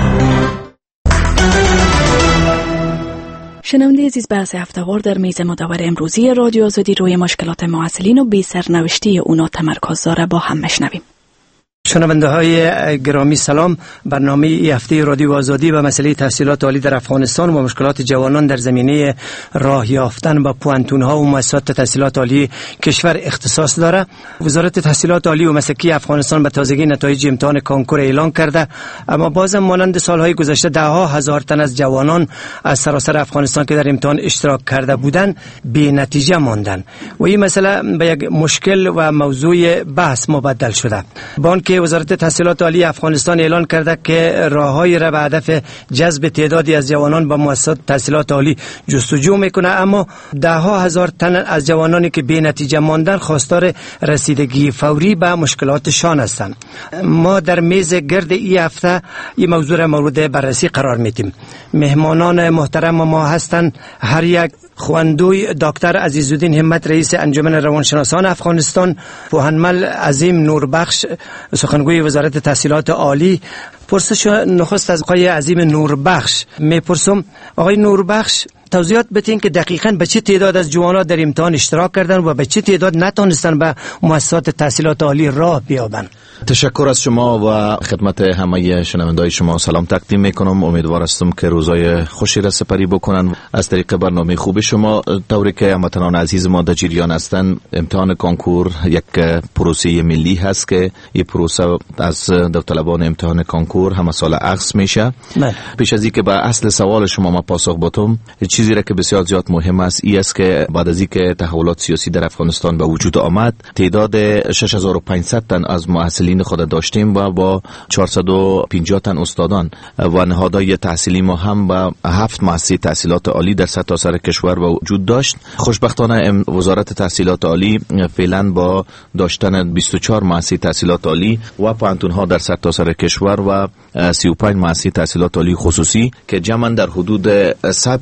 شنونده عزیز، بحث هفته‌وار در میز مدور امروزی رادیو آزادی روی مشکلات معسلین و بی سرنوشتی اونا تمرکز داره. با هم مشنویم.
شنونده های گرامی سلام. برنامه ای هفته رادیو آزادی و مسئله تحصیلات عالی در افغانستان و مشکلات جوانان در زمینه راه یافتن به پوانتون ها و مؤسسات تحصیلات عالی کشور اختصاص داره. وزارت تحصیلات عالی و مسلکی افغانستان به تازگی نتایج امتحان کانکور اعلان کرده، اما بازم مانند سالهای گذشته ده ها هزار تن از جوانان از سراسر افغانستان که در امتحان اشتراک کرده بودند بی نتیجه ماندن و این مسئله به یک مشکل و موضوع بحث مبدل شده. بانک وزارت تحصیلات عالی افغانستان اعلان کرده که راههایی را به هدف جذب تعدادی از جوانان به مؤسسات تحصیلات عالی جستجو میکنه، اما ده ها هزار تن از جوانانی که بی نتیجه ماندن خواستار رسیدگی فوری به مشکلاتشان هستند. ما در میز گرد این هفته این موضوع را مورد بررسی قرار میدیم. مهمانان محترم ما هستند هر یک خواندوی دکتر عزیزالدین همت رئیس انجمن روانشناسان افغانستان، پوهنمل عظیم نوربخش سخنگوی وزارت تحصیلات عالی. پرسش نخست از آقای عظیم نوربخش میپرسم. آقای نوربخش توضیحات بدین که دقیقاً به چه تعداد از جوانان در امتحان اشتراک کردن و به چه تعداد نتونستن به مؤسسات تحصیلات عالی راه بیابند.
تشکر از شما و خدمت همه شنوندگان شما سلام تقدیم میکنم. امیدوار هستم که روزای خوشی را سپری بکنن. از طریق برنامه خوب شما طوری که هموطنان عزیز ما در جریان هستند، امتحان کانکور یک پروسه ملی هست که این پروسه از داوطلبان امتحان کانکور همه سال عکس میشه. نه. پیش از اینکه به اصل سوال شما ما پاسخ بدم، چیزی را که بسیار زیاد مهم است این است که بعد از اینکه تحولات سیاسی در افغانستان به وجود آمد، تعداد شش هزار و پانصد تن از مؤهلین خود داشتیم و با چهارصد و پنجاه تن استادان و نهادهای تحصیلی ما هم با هفت مؤسسه تحصیلات عالی در سرتاسر کشور وجود داشت. خوشبختانه وزارت تحصیلات عالی فعلا با داشتن بیست و چهار مؤسسه تحصیلات عالی و پوهنتون‌ها در سرتاسر کشور و سی و پنج مؤسسه تحصیلات عالی خصوصی که جمعاً در حدود صد هزار تن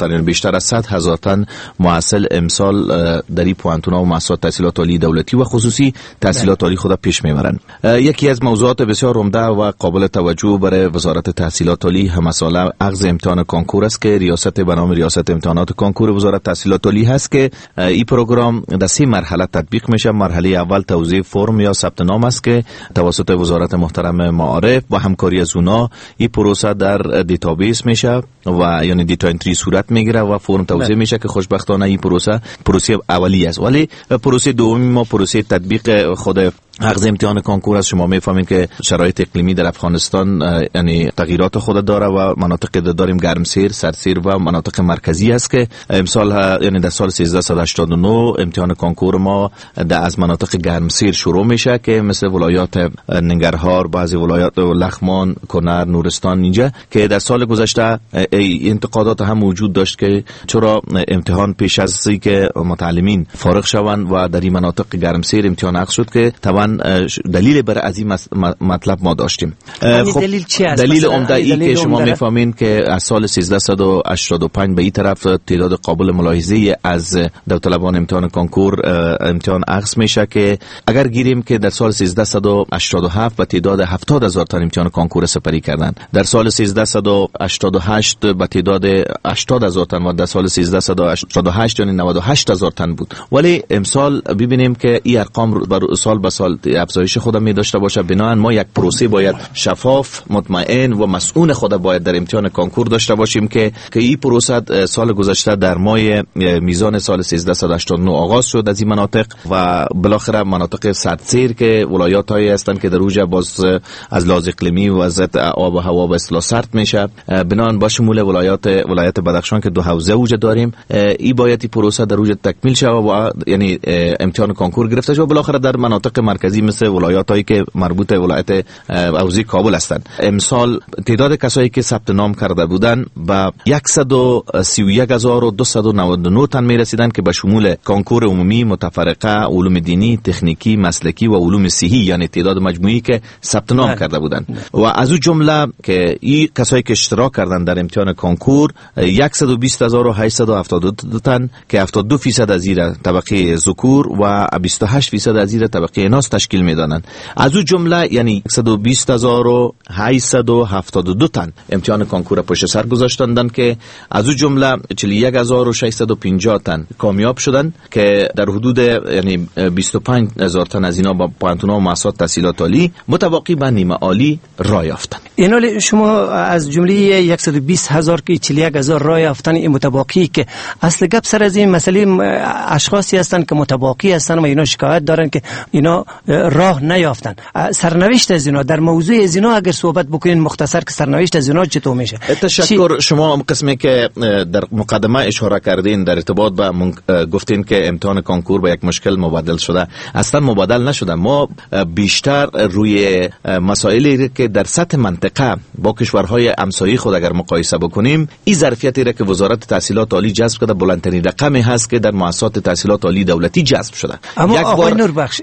نفر، یعنی بیشتر از صد هزار تن محصل امسال در این پوانتون‌ها و مؤسسات تحصیلات عالی دولتی و خصوصی تحصیلات عالی خود پیش میبرند. یکی از موضوعات بسیار عمده و قابل توجه برای وزارت تحصیلات عالی هم مسئله اخذ امتحان کنکور است که ریاست به نام ریاست امتحانات کنکور وزارت تحصیلات عالی هست که این پروگرام در سه مرحله تطبیق میشه. مرحله اول توزیع فرم یا ثبت نام است که توسط وزارت محترم معارف با همکاری از اونا این پروسه در دیتابیس میشه و یعنی دیتا انتری صورت میگیره و فرم توزیع میشه که خوشبختانه این پروسه پروسه اولی است. ولی پروسه دومی ما پروسه تطبیق خود اخذ امتحان کنکور است. شما میفهمید که شرایط اقلیمی در افغانستان یعنی تغییرات خود داره و مناطق داریم گرمسیر، سردسیر و مناطق مرکزی است که امسال یعنی در سال سیزده هشتاد و نه امتحان کنکور ما در از مناطق گرمسیر شروع میشه که مثل ولایات ننگرهار، بعضی ولایات لغمان، کنر، نورستان اینجا که در سال گذشته انتقادات هم وجود داشت که چرا امتحان پیش از اینکه متعلمین فارغ شوند و در این مناطق گرمسیر امتحان اخذ شد که طبعا دلیل برای از این مطلب ما داشتیم.
خب دلیل چی است؟
دلیل عمده ای که شما میفهمین که از سال سیزده هشتاد و پنج به این طرف تعداد قابل ملاحظه از داوطلبان امتحان کنکور امتحان اخذ میشه که اگر گیریم که در سال سیزده هشتاد و هفت به تعداد هفتاد هزار تا امتحان کنکور سپری کردن، در سال سیزده هشتاد و هشت به تعداد هشتاد هزار تن و در سال سیزده هشتاد و هشت یعنی نود و هشت هزار تن بود. ولی امسال ببینیم که این ارقام بر سال به سال افزایش خود می داشته باشه. بنابراین ما یک پروسه باید شفاف، مطمئن و مسئول خود باید در امتحان کنکور داشته باشیم که که این پروسه سال گذشته در ماه میزان سال سیزده هشتاد و نه آغاز شد از این مناطق و بالاخره مناطق سردسیر که ولایات‌هایی هستند که در اوج باز از لحاظ اقلیمی وضعیت آب و هوا به اصطلاح سرد میشه. بنابراین با شمول ولایات ولایت بدخشان که دو حوزه وجود داریم، این باید این پروسه در اوج تکمیل شه و یعنی امتحان کنکور گرفته شه و بالاخره در مناطق مرکزی مثل ولایات‌هایی که مربوط به ولایت حوزه کابل هستند. امسال تعداد کسایی که ثبت نام کرده بودند به صد و سی و یک هزار و دویست و نود و نه تن میرسیدند که به شمول کنکور عمومی، متفرقه، علوم دینی، تکنیکی، مسلکی و علوم صحی، یعنی تعداد مجموعی که ثبت نام کرده بودند. و از اون جمله که این کسایی که اشتراک کردند در امتحان کنکور صد و بیست هزار و هشتصد و هفتاد و دو تن که هفتاد و دو درصد از این طبقه ذکور و بیست و هشت درصد از این طبقه اناث تشکیل میدانند. از اون جمله یعنی صد و بیست هزار و هشتصد و هفتاد و دو تن امتحان کنکور پشت سر گذاشتند که از اون جمله چهل و یک هزار و ششصد و پنجاه تن کامیاب شدند که در حدود یعنی بیست و پنج هزار تن از اینا با پوانتون‌ها و مؤسسات تحصیلات عالی متباقی به نیمه عالی راه یافتند.
این شما از جمله صد و بیست هزار که چهل و یک هزار راه یافتن این متباقی که اصل گپ سر از این مسئله اشخاصی هستند که متباقی هستند و اینا شکایت دارن که اینا راه نیافتن. سرنوشت از اینا در موضوع از اینا اگر صحبت بکنین مختصر که سرنوشت از اینا چطور میشه؟
تشکر. شما قسمی که در مقدمه اشاره کردین در ارتباط با گفتین که امتحان کنکور به یک مشکل مبادل شده، اصلا مبادل نشده. ما بیشتر روی مسائلی که در سطح منطقه با کشورهای همسایه خود اگر مقایسه بکنیم، این ظرفیتی را که وزارت تحصیلات عالی جذب کرده بلندترین رقمی هست که در مؤسسات تحصیلات عالی دولتی جذب شده.
اما آقای نوربخش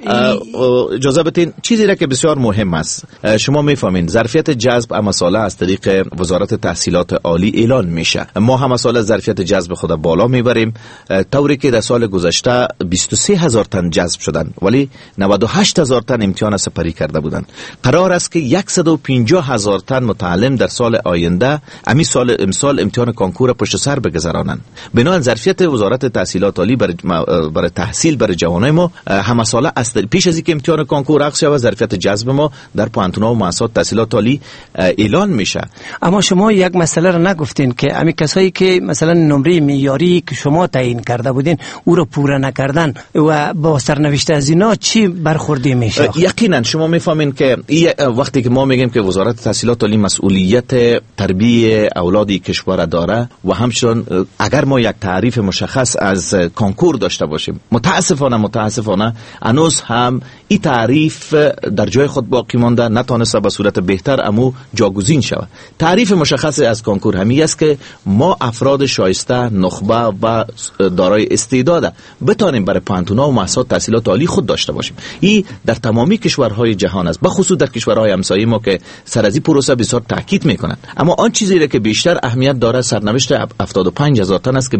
اجازه بدین چیزی را که بسیار مهم است، شما میفهمین ظرفیت جذب مساله از طریق وزارت تحصیلات عالی اعلان میشه. ما هم مساله ظرفیت جذب خود بالا میبریم، طوری که در سال گذشته بیست و سه هزار تن جذب شدند ولی نود و هشت هزار تن امتحان سپری کرده بودند. قرار است که صد و پنجاه هزار تن متعلم در سال آینده امی سال امسال امتحان کنکور پشت سر بگذرانند. بنابراین ظرفیت وزارت تحصیلات عالی برای برای تحصیل برای جوانای ما هم مساله است. پیش از اینکه امتحان کنکور اخذ شود ظرفیت جذب ما در پوانتون‌ها و مؤسسات تحصیلات عالی اعلان میشه.
اما شما یک مسئله را نگفتین که امی کسایی که مثلا نمره معیاری که شما تعیین کرده بودین او رو پوره نکردن و با سرنوشت از اینا چی برخوردی میشه؟
یقینا شما میفهمین که وقتی که ما میگیم که وزارت تحصیلات عالی مسئولیت تربیت اولادی کشور داره و همچنین اگر ما یک تعریف مشخص از کنکور داشته باشیم، متاسفانه متاسفانه هنوز هم این تعریف در جای خود باقی مانده، نتونسته به صورت بهتر امو جاگزین شود. تعریف مشخص از کنکور همی است که ما افراد شایسته، نخبه و دارای استعداد بتانیم برای پوانتون‌ها و مؤسسات تحصیلات عالی خود داشته باشیم. این در تمامی کشورهای جهان است، به خصوص در کشورهای همسایه ما که سر از این پروسه بسیار تاکید میکنند. اما آن چیزی را که بیشتر اهمیت داره سرنوشت هفتاد و پنج هزار تن است که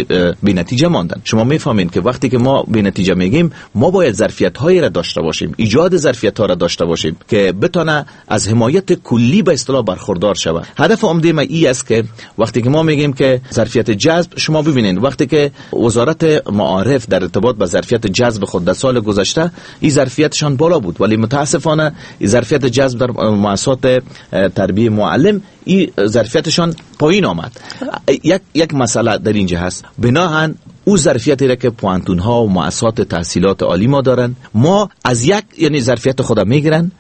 بی نتیجه ماندن. شما میفهمین که وقتی که ما بی نتیجه میگیم ما باید ظرفیت هایی را داشته باشیم، ایجاد ظرفیت ها را داشته باشیم که بتونه از حمایت کلی به اصطلاح برخوردار شود. هدف عمده ما این است که وقتی که ما میگیم که ظرفیت جذب، شما ببینید وقتی که وزارت معارف در ارتباط با ظرفیت جذب خود در سال گذشته این ظرفیتشان بالا بود، ولی متاسفانه این ظرفیت جذب در مؤسسات تربیه معلم این ظرفیتشان پایین آمد. یک یک مسئله در اینجا هست، بناهن او ظرفیتی را که پوانتون ها و مؤسسات تحصیلات عالی ما دارن، ما از یک یعنی ظرفیت خود میگیرن.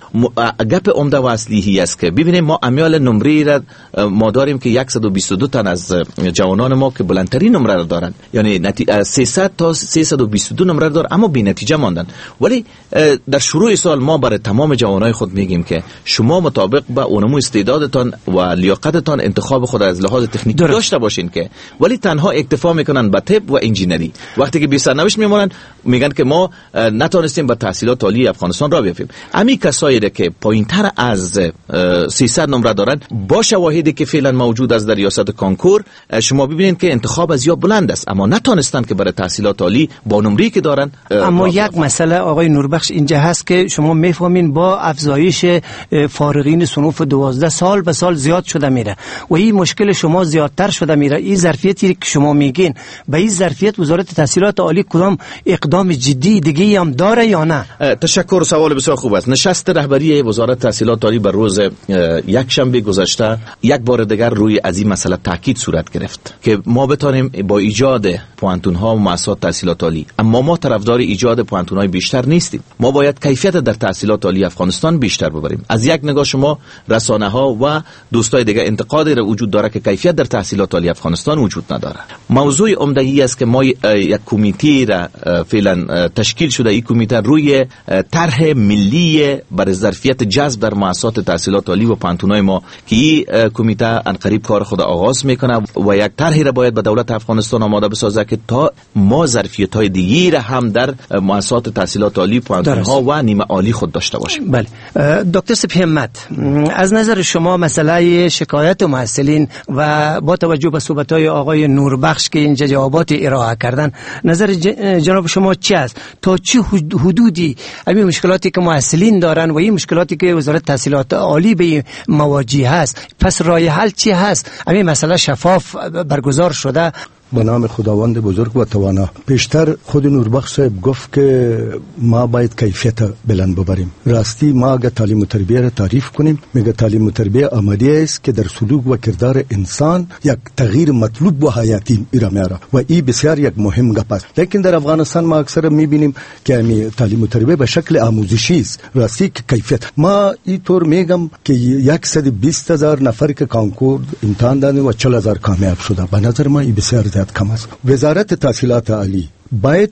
گپ عمده و اصلی است که ببینیم ما امیال نمره را ما داریم که صد و بیست و دو تن از جوانان ما که بلندترین نمره را دارن، یعنی سیصد تا سیصد و بیست و دو نمره دار، اما بی نتیجه ماندن. ولی در شروع سال ما برای تمام جوانای خود میگیم که شما مطابق با اونمو استعدادتان و لیاقتتان انتخاب خود از لحاظ تکنیکی داشته باشین که، ولی تنها اکتفا میکنن به طب و انجینری. وقتی که بی سرنوشت میمونن میگن که ما نتونستیم به تحصیلات عالی افغانستان را بیافتیم. امی کسایی که پایینتر از سیصد نمره دارن با شواهدی که فعلا موجود است در ریاست کنکور، شما ببینید که انتخاب از یا بلند است، اما نتونستن که برای تحصیلات عالی با نمره‌ای که دارن.
اما یک مسئله آقای نوربخش اینجا هست که شما میفهمین با افزایش فارغین صنوف دوازده سال به سال زیاد شده میره و این مشکل شما زیادتر شده میره. این ظرفیتی که شما میگین به این ظرفیت وزارت تحصیلات عالی کدام اقدام جدی دیگه هم داره یا نه؟
تشکر، سوال بسیار خوب است. نشست رهبری وزارت تحصیلات عالی بر روز یک شنبه گذشته یک بار دیگر روی از این مسئله تاکید صورت گرفت که ما بتونیم با ایجاد پوانتون ها و مؤسسات تحصیلات عالی، اما ما طرفدار ایجاد پوانتون های بیشتر نیستیم. ما باید کیفیت در تحصیلات عالی افغانستان بیشتر ببریم. از یک نگاه شما رسانه ها و دوستای دیگه انتقادی را وجود داره که کیفیت در تحصیلات عالی افغانستان وجود نداره. موضوع عمده ای است که ما یک کمیته را فعلا تشکیل شده. این کمیته روی طرح ملی برای ظرفیت جذب در مؤسسات تحصیلات عالی و پانتونای ما که این کمیته انقریب کار خود آغاز میکنه و یک طرحی را باید به دولت افغانستان آماده بسازه که تا ما ظرفیت های دیگه را هم در مؤسسات تحصیلات عالی، پانتون ها و نیمه عالی خود داشته باشیم.
بله دکتر سپی همت، از نظر شما مسئله شکایت محصلین و با توجه به صحبت های آقای نوربخش که اینجا جوابات ارائه کردن، نظر جناب شما چی است؟ تا چه حدودی این مشکلاتی که محصلین دارن و این مشکلاتی که وزارت تحصیلات عالی به مواجه هست، پس راه حل چی هست؟ این مسئله شفاف برگزار شده؟
به نام خداوند بزرگ و توانا. پیشتر خود نوربخش صاحب گفت که ما باید کیفیت بلند ببریم. راستی ما اگه تعلیم و تربیه را تعریف کنیم، میگه تعلیم و تربیه عملی است که در سلوک و کردار انسان یک تغییر مطلوب و حیاتی ایرا میاره و این بسیار یک مهم گپ است. لیکن در افغانستان ما اکثر میبینیم که می تعلیم و تربیه به شکل آموزشی است. راستی که کیفیت، ما اینطور میگم که صد و بیست هزار نفر که کانکور امتحان دادن و چهل هزار کامیاب شده، به نظر ما این بسیار کم است. وزارت تحصیلات عالی باید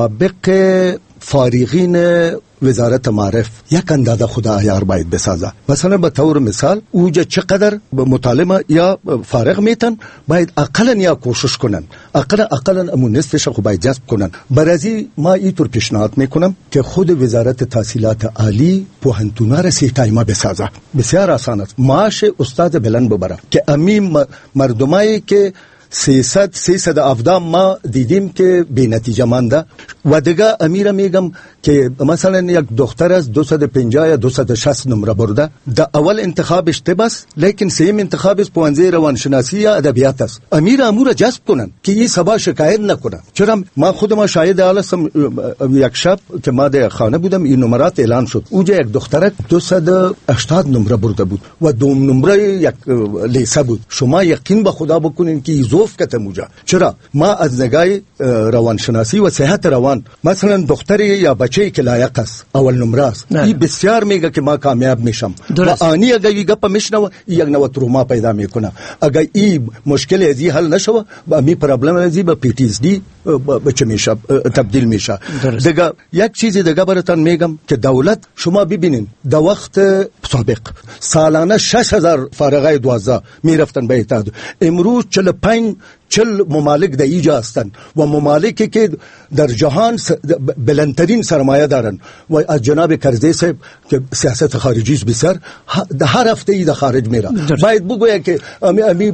مطابق فارغین وزارت معارف یک اندازه خود عیار باید بسازه. مثلا به طور مثال اوجا چقدر مطالعه یا فارغ میتن باید اقلا یا کوشش کنن، اقلا اقلا امون نصفش خو باید جذب کنن. برازی ما اینطور پیشنهاد میکنم که خود وزارت تحصیلات عالی پوهنتونا را سی تایمه بسازه. بسیار آسان است. معاش استاد بلند ببره که امی مردمایی که سیصد سیصد افدام ما دیدیم که بی نتیجه مانده و دیگه امیر میگم که مثلا یک دختر از دویست و پنجاه یا دویست و شصت نمره برده، در اول انتخابش طب است، لیکن سیم انتخابش پوانزه روانشناسی یا ادبیات است. امیر امور جذب کنن که این سبا شکایت نکنن. چرا ما خود ما شاهد حال هستم. یک شب که ما در خانه بودم این نمرات اعلان شد، اوجا یک دخترک دویست و هشتاد نمره برده بود و دوم نمره یک لیسه بود. شما یقین به خدا بکنین که زوف کتم اوجا. چرا ما از نگاه روانشناسی و صحت روان مثلا دختری یا بچه‌ای که لایق است اول نمره است، این بسیار میگه که ما کامیاب میشم و آنی اگر این گپ میشنوه یک نوع تروما پیدا میکنه. اگر این مشکل ازی حل نشوه با می پرابلم ازی با پی تی اس دی بچه میشه تبدیل میشه. دیگه یک چیزی دیگه براتون میگم که دولت شما ببینین د وقت سابق سالانه شش هزار فارغای دوازده میرفتن به اتحاد، امروز چهل و پنج چل ممالک در اینجا هستند و ممالکی که در جهان بلندترین سرمایه دارن و از جناب کرزی صاحب که سیاست خارجی است بسیار هر هفته ای در خارج میره. باید بگوید که امی امی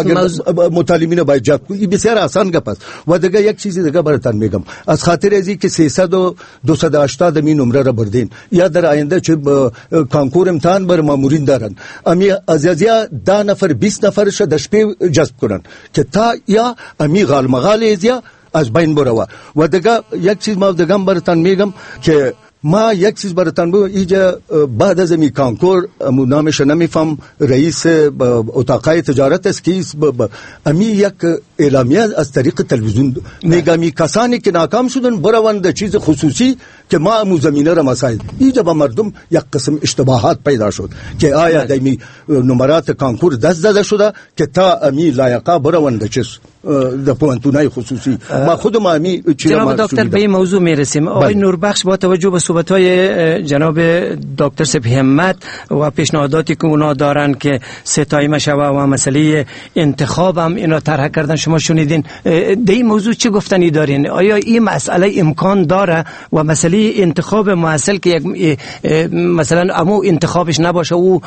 مطالبین باید جلب کنی. این بسیار آسان گپ است. و دیگه یک چیزی دیگه براتون میگم، از خاطر ازی که سیصد و دویست و هشتاد می نمره را بردین یا در آینده چه کانکور امتحان بر مامورین دارن، امی از ازیا ده نفر بیست نفرش در شپه جذب کنن که تا یا امی غال مغال ازیا از بین بروا. و دیگه یک چیز ما دیگه براتون میگم که ما یک چیز براتون بگم، اینجا بعد از می کانکور امو نامش نمیفهم، رئیس اتاقای تجارت است که امی یک اعلامیه از طریق تلویزیون میگه می کسانی که ناکام شدن بروند چیز خصوصی که ما امو زمینه را مساعد. اینجا با مردم یک قسم اشتباهات پیدا شد که آیا دمی نمرات کانکور دست داده شده که تا امی لایقه بروند چیز در پوانتونای خصوصی. ما خودم امی
جناب دکتر به این موضوع میرسیم. آقای نوربخش با توجه به صحبت‌های جناب دکتر سپی همت و پیشنهاداتی که اونا دارن که ستایمه شوه و مسئله انتخاب هم اینا طرح کردن، شما شنیدین در این موضوع چه گفتنی دارین؟ آیا این مسئله امکان داره و مسئله انتخاب محصل که یک مثلا امو انتخابش نباشه او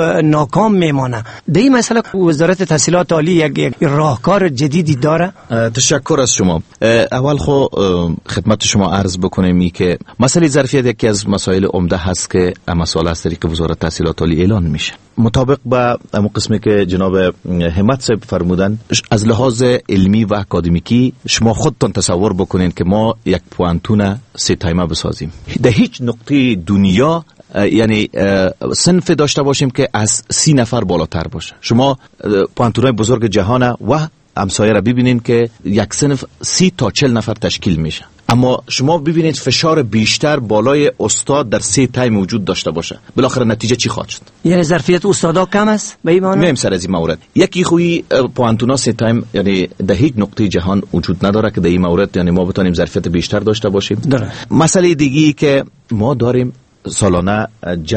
ناکام میمانه، در این مسئله وزارت تحصیلات عالی یک راهکار جدیدی داره؟
تشکر از شما. اول خو خدمت شما عرض بکنیم ای که مسئله ظرفیت یکی از مسائل عمده هست که مسئله از طریق وزارت تحصیلات عالی اعلان میشه. مطابق با اون قسمی که جناب همت صاحب فرمودن، از لحاظ علمی و اکادمیکی شما خودتون تصور بکنین که ما یک پوانتون سه تایمه بسازیم در هیچ نقطه دنیا، یعنی صنف داشته باشیم که از سی نفر بالاتر باشه. شما پوانتونای بزرگ جهان و همسایه را ببینین که یک صنف سی تا چل نفر تشکیل میشه، اما شما ببینید فشار بیشتر بالای استاد در سه تایم وجود داشته باشه، بالاخره نتیجه چی خواهد شد؟
یعنی ظرفیت استادا کم است به این معنی؟
میم سر از این مورد یکی خوی پوانتونا سه تایم یعنی در هیچ نقطه جهان وجود نداره که در این مورد یعنی ما بتونیم ظرفیت بیشتر داشته باشیم. داره. مسئله دیگی که ما داریم سالانه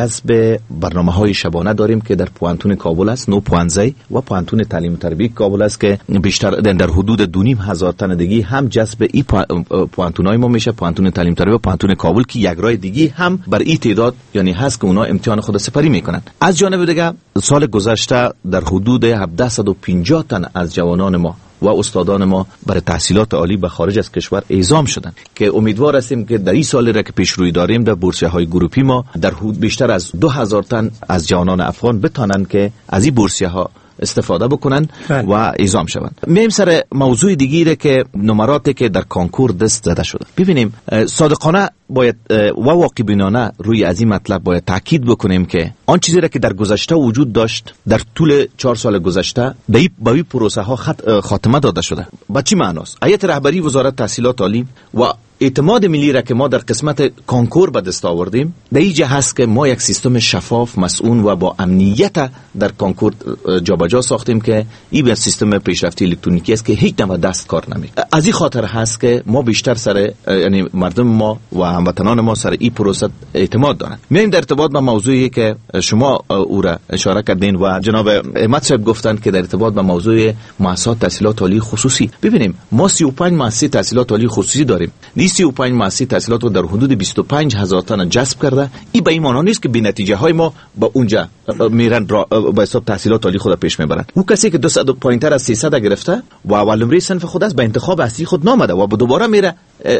جذب برنامه‌های شبانه داریم که در پوانتون کابل است، نو پوانزه و پوانتون تعلیم و تربیت کابل است که بیشتر در حدود دو نیم هزار تن دیگه هم جذب این پوانتونای ما میشه، پوانتون تعلیم و تربیت و پوانتون کابل که یک راه دیگه هم بر این تعداد یعنی هست که اونا امتحان خود سپری میکنن. از جانب دیگه سال گذشته در حدود هفتصد و پنجاه تن از جوانان ما و استادان ما برای تحصیلات عالی به خارج از کشور اعزام شدن که امیدوار هستیم که در این سالی را که پیش روی داریم در بورسیه های گروپی ما در حدود بیشتر از دو هزار تن از جوانان افغان بتانن که از این بورسیه ها استفاده بکنن و اعزام شوند. میم سر موضوع دیگه که نمراتی که در کانکور دست زده شده، ببینیم صادقانه باید و واقع‌بینانه روی از این مطلب باید تاکید بکنیم که آن چیزی را که در گذشته وجود داشت در طول چهار سال گذشته به این پروسه ها خاتمه داده شده. با چی معناست؟ هیئت رهبری وزارت تحصیلات عالی و اعتماد ملی را که ما در قسمت کانکور به دست آوردیم در اینجا هست که ما یک سیستم شفاف، مسئول و با امنیت در کانکور جابجا ساختیم که این سیستم پیشرفتی الکترونیکی است که هیچ نوع دست کار نمیکنه. از این خاطر هست که ما بیشتر سر یعنی مردم ما و هموطنان ما سر این پروسه اعتماد دارن. میایم در ارتباط با موضوعی که شما او را اشاره کردین و جناب احمد صاحب گفتن که در ارتباط با موضوع مؤسسات تحصیلات عالی خصوصی، ببینیم ما سی و پنج مؤسسه تحصیلات عالی خصوصی داریم. سی و پنج مؤسسه تحصیلات رو در حدود بیست و پنج هزار تن جذب کرده. این به این معنی نیست که بی نتیجه های ما با اونجا میرن با حساب تحصیلات عالی خود پیش میبرن. اون کسی که دویست پایینتر از سیصد گرفته و اول نمره صنف خود است به انتخاب اصلی خود نامده و دوباره میره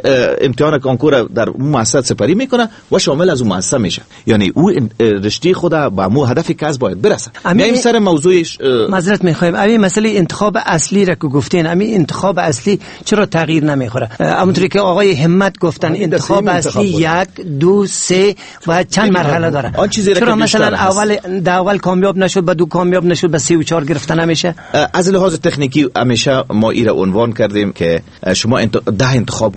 امتحان کانکور در اون مؤسسه سپری میکنه و شامل از اون مؤسسه میشه. یعنی اون رشته خود با مو هدفی که از باید برسه. میایم سر موضوعش
معذرت میخوایم. همین مسئله انتخاب اصلی را که گفتین، همین انتخاب اصلی چرا تغییر نمیخوره؟ همونطوری که آقای همت گفتن انتخاب اصلی یک دو سه و چند مرحله داره. چرا مثلا اول در اول کامیاب نشد، بعد دو کامیاب نشد، به سه و چهار گرفته نمیشه؟
از لحاظ تکنیکی همیشه ما این را عنوان کردیم که شما ده انتخاب وجود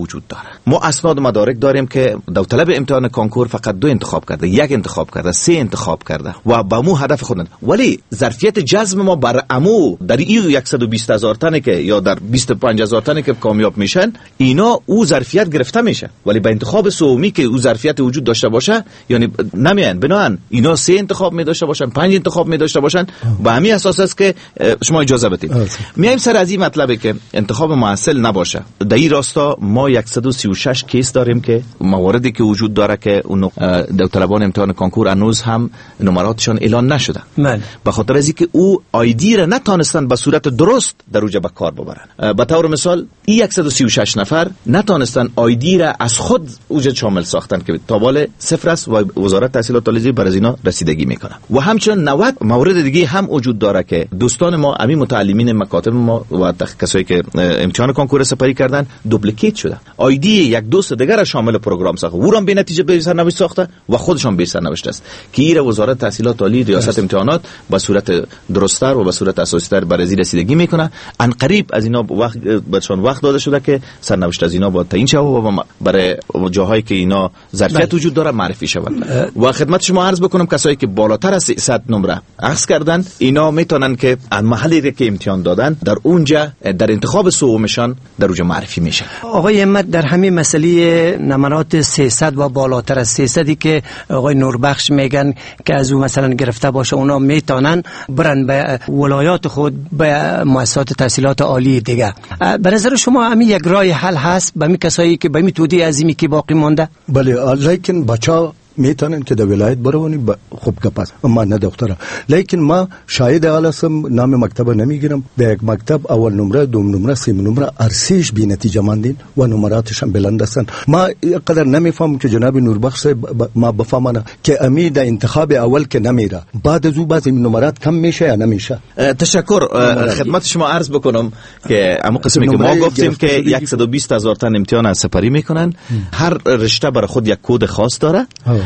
وجود داره. ما اسناد و مدارک داریم که داوطلب امتحان کانکور فقط دو انتخاب کرده، یک انتخاب کرده، سه انتخاب کرده و با مو هدف خود، ولی ظرفیت جذب ما بر امو در این صد و بیست هزار تنه که یا در بیست و پنج هزار تنه که کامیاب میشن، اینا او ظرفیت گرفته میشه، ولی با انتخاب سومی که او ظرفیت وجود داشته باشه یعنی نمیان. بنابراین اینا سه انتخاب می داشته باشن، پنج انتخاب می داشته باشن. با همین اساس است که شما اجازه بدید میایم سر از این مطلبه که انتخاب معسل نباشه. در این راستا ما صد و سی و شش کیس داریم که مواردی که وجود داره که اون داوطلبان امتحان کانکور هنوز هم نمراتشان اعلان نشده، به خاطر از اینکه او آیدی را نتونستن به صورت درست در اوجا به کار ببرن. به طور مثال این صد و سی و شش نفر نتونستن آیدی را از خود اوجا شامل ساختن که تابال صفر است و وزارت تحصیلات عالی بر از اینا رسیدگی میکنه. و همچنین نود مورد دیگه هم وجود داره که دوستان ما همین متعلمین مکاتب ما و کسایی که امتحان کانکور سپری کردن دوپلیکیت شده، آیدی یک دوست دیگر را شامل پروگرام ساخته، او را به نتیجه به سرنوشت ساخته و خودشان به سرنوشت است که این وزارت تحصیلات عالی ریاست امتحانات به صورت درست‌تر و به صورت اساسی‌تر بر از رسیدگی میکنه. ان قریب از اینا وقت بهشون وقت داده شده که سرنوشت از اینا با تعیین شود و برای جاهایی که اینا ظرفیت وجود داره معرفی شود. و خدمت شما عرض بکنم کسایی که بالاتر از صد نمره اخذ کردن اینا میتونن که از محلی که امتحان دادن در اونجا در انتخاب سومشان در اونجا معرفی میشه.
آقای همت در همین مسئله نمرات سیصد و بالاتر از سیصد که آقای نوربخش میگن که از اون مثلا گرفته باشه، اونا میتونن برن به ولایات خود به مؤسسات تحصیلات عالی دیگه. به نظر شما همین یک راه حل هست به می کسایی که به می تودی عظیمی که باقی مونده؟
بله، لیکن بچا میتونن که در ولایت برونی ب... خوب کپاس اما نه دکتره. لیکن ما شاید آلسم نام مکتب نمیگیرم، در یک مکتب اول نمره، دوم نمره، سوم نمره ارسیش بی نتیجه ماندین و نمراتش هم بلند هستن. ما قدر نمیفهم که جناب نوربخش ب... ما بفهمانه که امید انتخاب اول که نمیره بعد از او بعض نمرات کم میشه یا نمیشه.
تشکر. خدمت شما عرض بکنم که اما قسمی که ما گفتیم که صد و بیست هزار تن امتحان از سپری میکنن، هر رشته برای خود یک کد خاص داره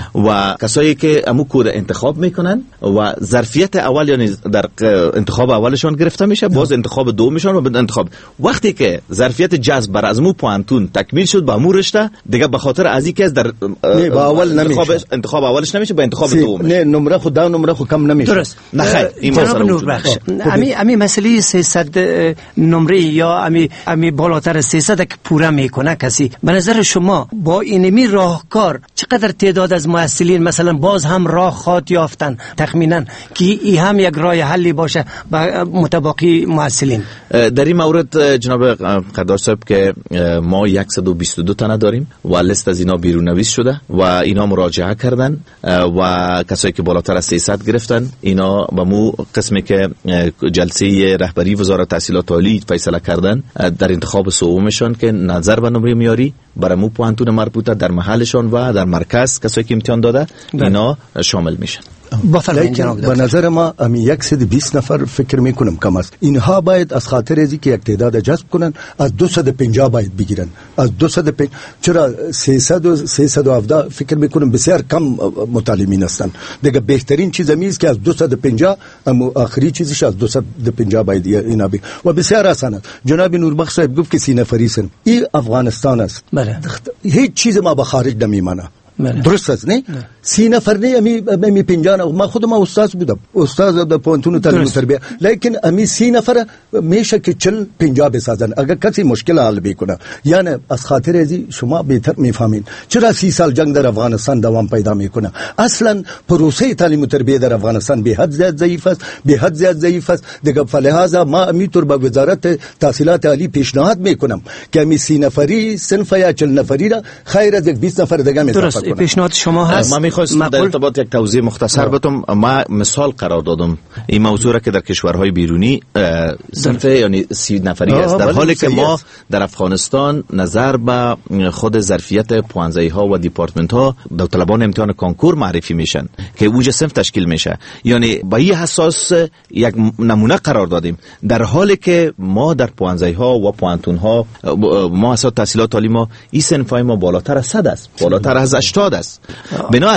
و کسایی که امو کد انتخاب میکنن و ظرفیت اول یعنی در انتخاب اولشون گرفته میشه، باز انتخاب دومشون و بعد انتخاب. وقتی که ظرفیت جذب بر از مو پوانتون تکمیل شد با مو رشته دیگه به خاطر از اینکه از در
با اول
انتخاب
نمیشه.
انتخاب اولش نمیشه، با انتخاب دوم
نه نمره خود دا نمره خود کم نمیشه.
درست.
نه خیر این
جناب نوربخش امی امی مسئله سیصد نمره یا امی امی بالاتر سیصد که پورا میکنه کسی، به نظر شما با اینمی راهکار چقدر تعداد از مؤثلین مثلا باز هم راه خواهد یافتن تخمینا که این هم یک راه حلی باشه با متباقی مؤثلین؟
در این مورد جناب قدار صاحب که ما صد و بیست و دو تنه داریم و لیست از اینا بیرون نویس شده و اینا مراجعه کردن و کسایی که بالاتر از سیصد گرفتن اینا با مو قسمی که جلسه رهبری وزارت تحصیلات عالی فیصله کردن در انتخاب سومشان که نظر به نمره میاری برای مو پوانتون مربوطه در محلشان و در مرکز کسایی که امتحان داده اینا شامل میشن.
لیکن به نظر ما امی صد و بیست نفر فکر میکنم کم است. اینها باید از خاطر ازی که یک تعداد جذب کنن از دویست و پنجاه باید بگیرن، از دویست و پنجاه. چرا سیصد و سیصد و هفده فکر میکنم بسیار کم متعلمین هستن دیگه. بهترین چیز امیز که از دویست و پنجاه اما آخری چیزش از دویست و پنجاه باید اینا بی و بسیار آسان است. جناب نوربخش صاحب گفت که سی نفری سن این افغانستان است.
بله.
هیچ چیز ما به خارج نمیمانه. درست است نه؟ سی نفر نه امی امی پنجاه. ما خودم استاد بودم، استاد در پانتون تعلیم و تربیت، لیکن امی سی نفر میشه که چل پنجاه بسازن اگر کسی مشکل حل بکنه. یعنی از خاطر ازی شما بهتر میفهمین چرا سی سال جنگ در افغانستان دوام پیدا میکنه. اصلا پروسه تعلیم و تربیت در افغانستان به حد زیاد ضعیف است، به حد زیاد ضعیف است دیگه. فلهذا ما امیطور به وزارت تحصیلات عالی پیشنهاد میکنم که امی سی نفری صنف یا چل نفری را خیر از بیست نفر دیگه میتونه.
پیشنهاد شما هست؟
ما میخواستم در ارتباط یک توضیح مختصر بدم. ما مثال قرار دادم این موضوع را که در کشورهای بیرونی صنف یعنی سی نفری است، در حالی که ما در افغانستان نظر به خود ظرفیت پوانزهی ها و دیپارتمنت ها داوطلبان امتحان کانکور معرفی میشن که اوج صنف تشکیل میشه. یعنی با این حساس یک نمونه قرار دادیم در حالی که ما در پوانزهی ها و پوانتون ها ما اساس تحصیلات عالی ما این صنفای ما بالاتر از صد است، بالاتر از هشتاد است. بنابراین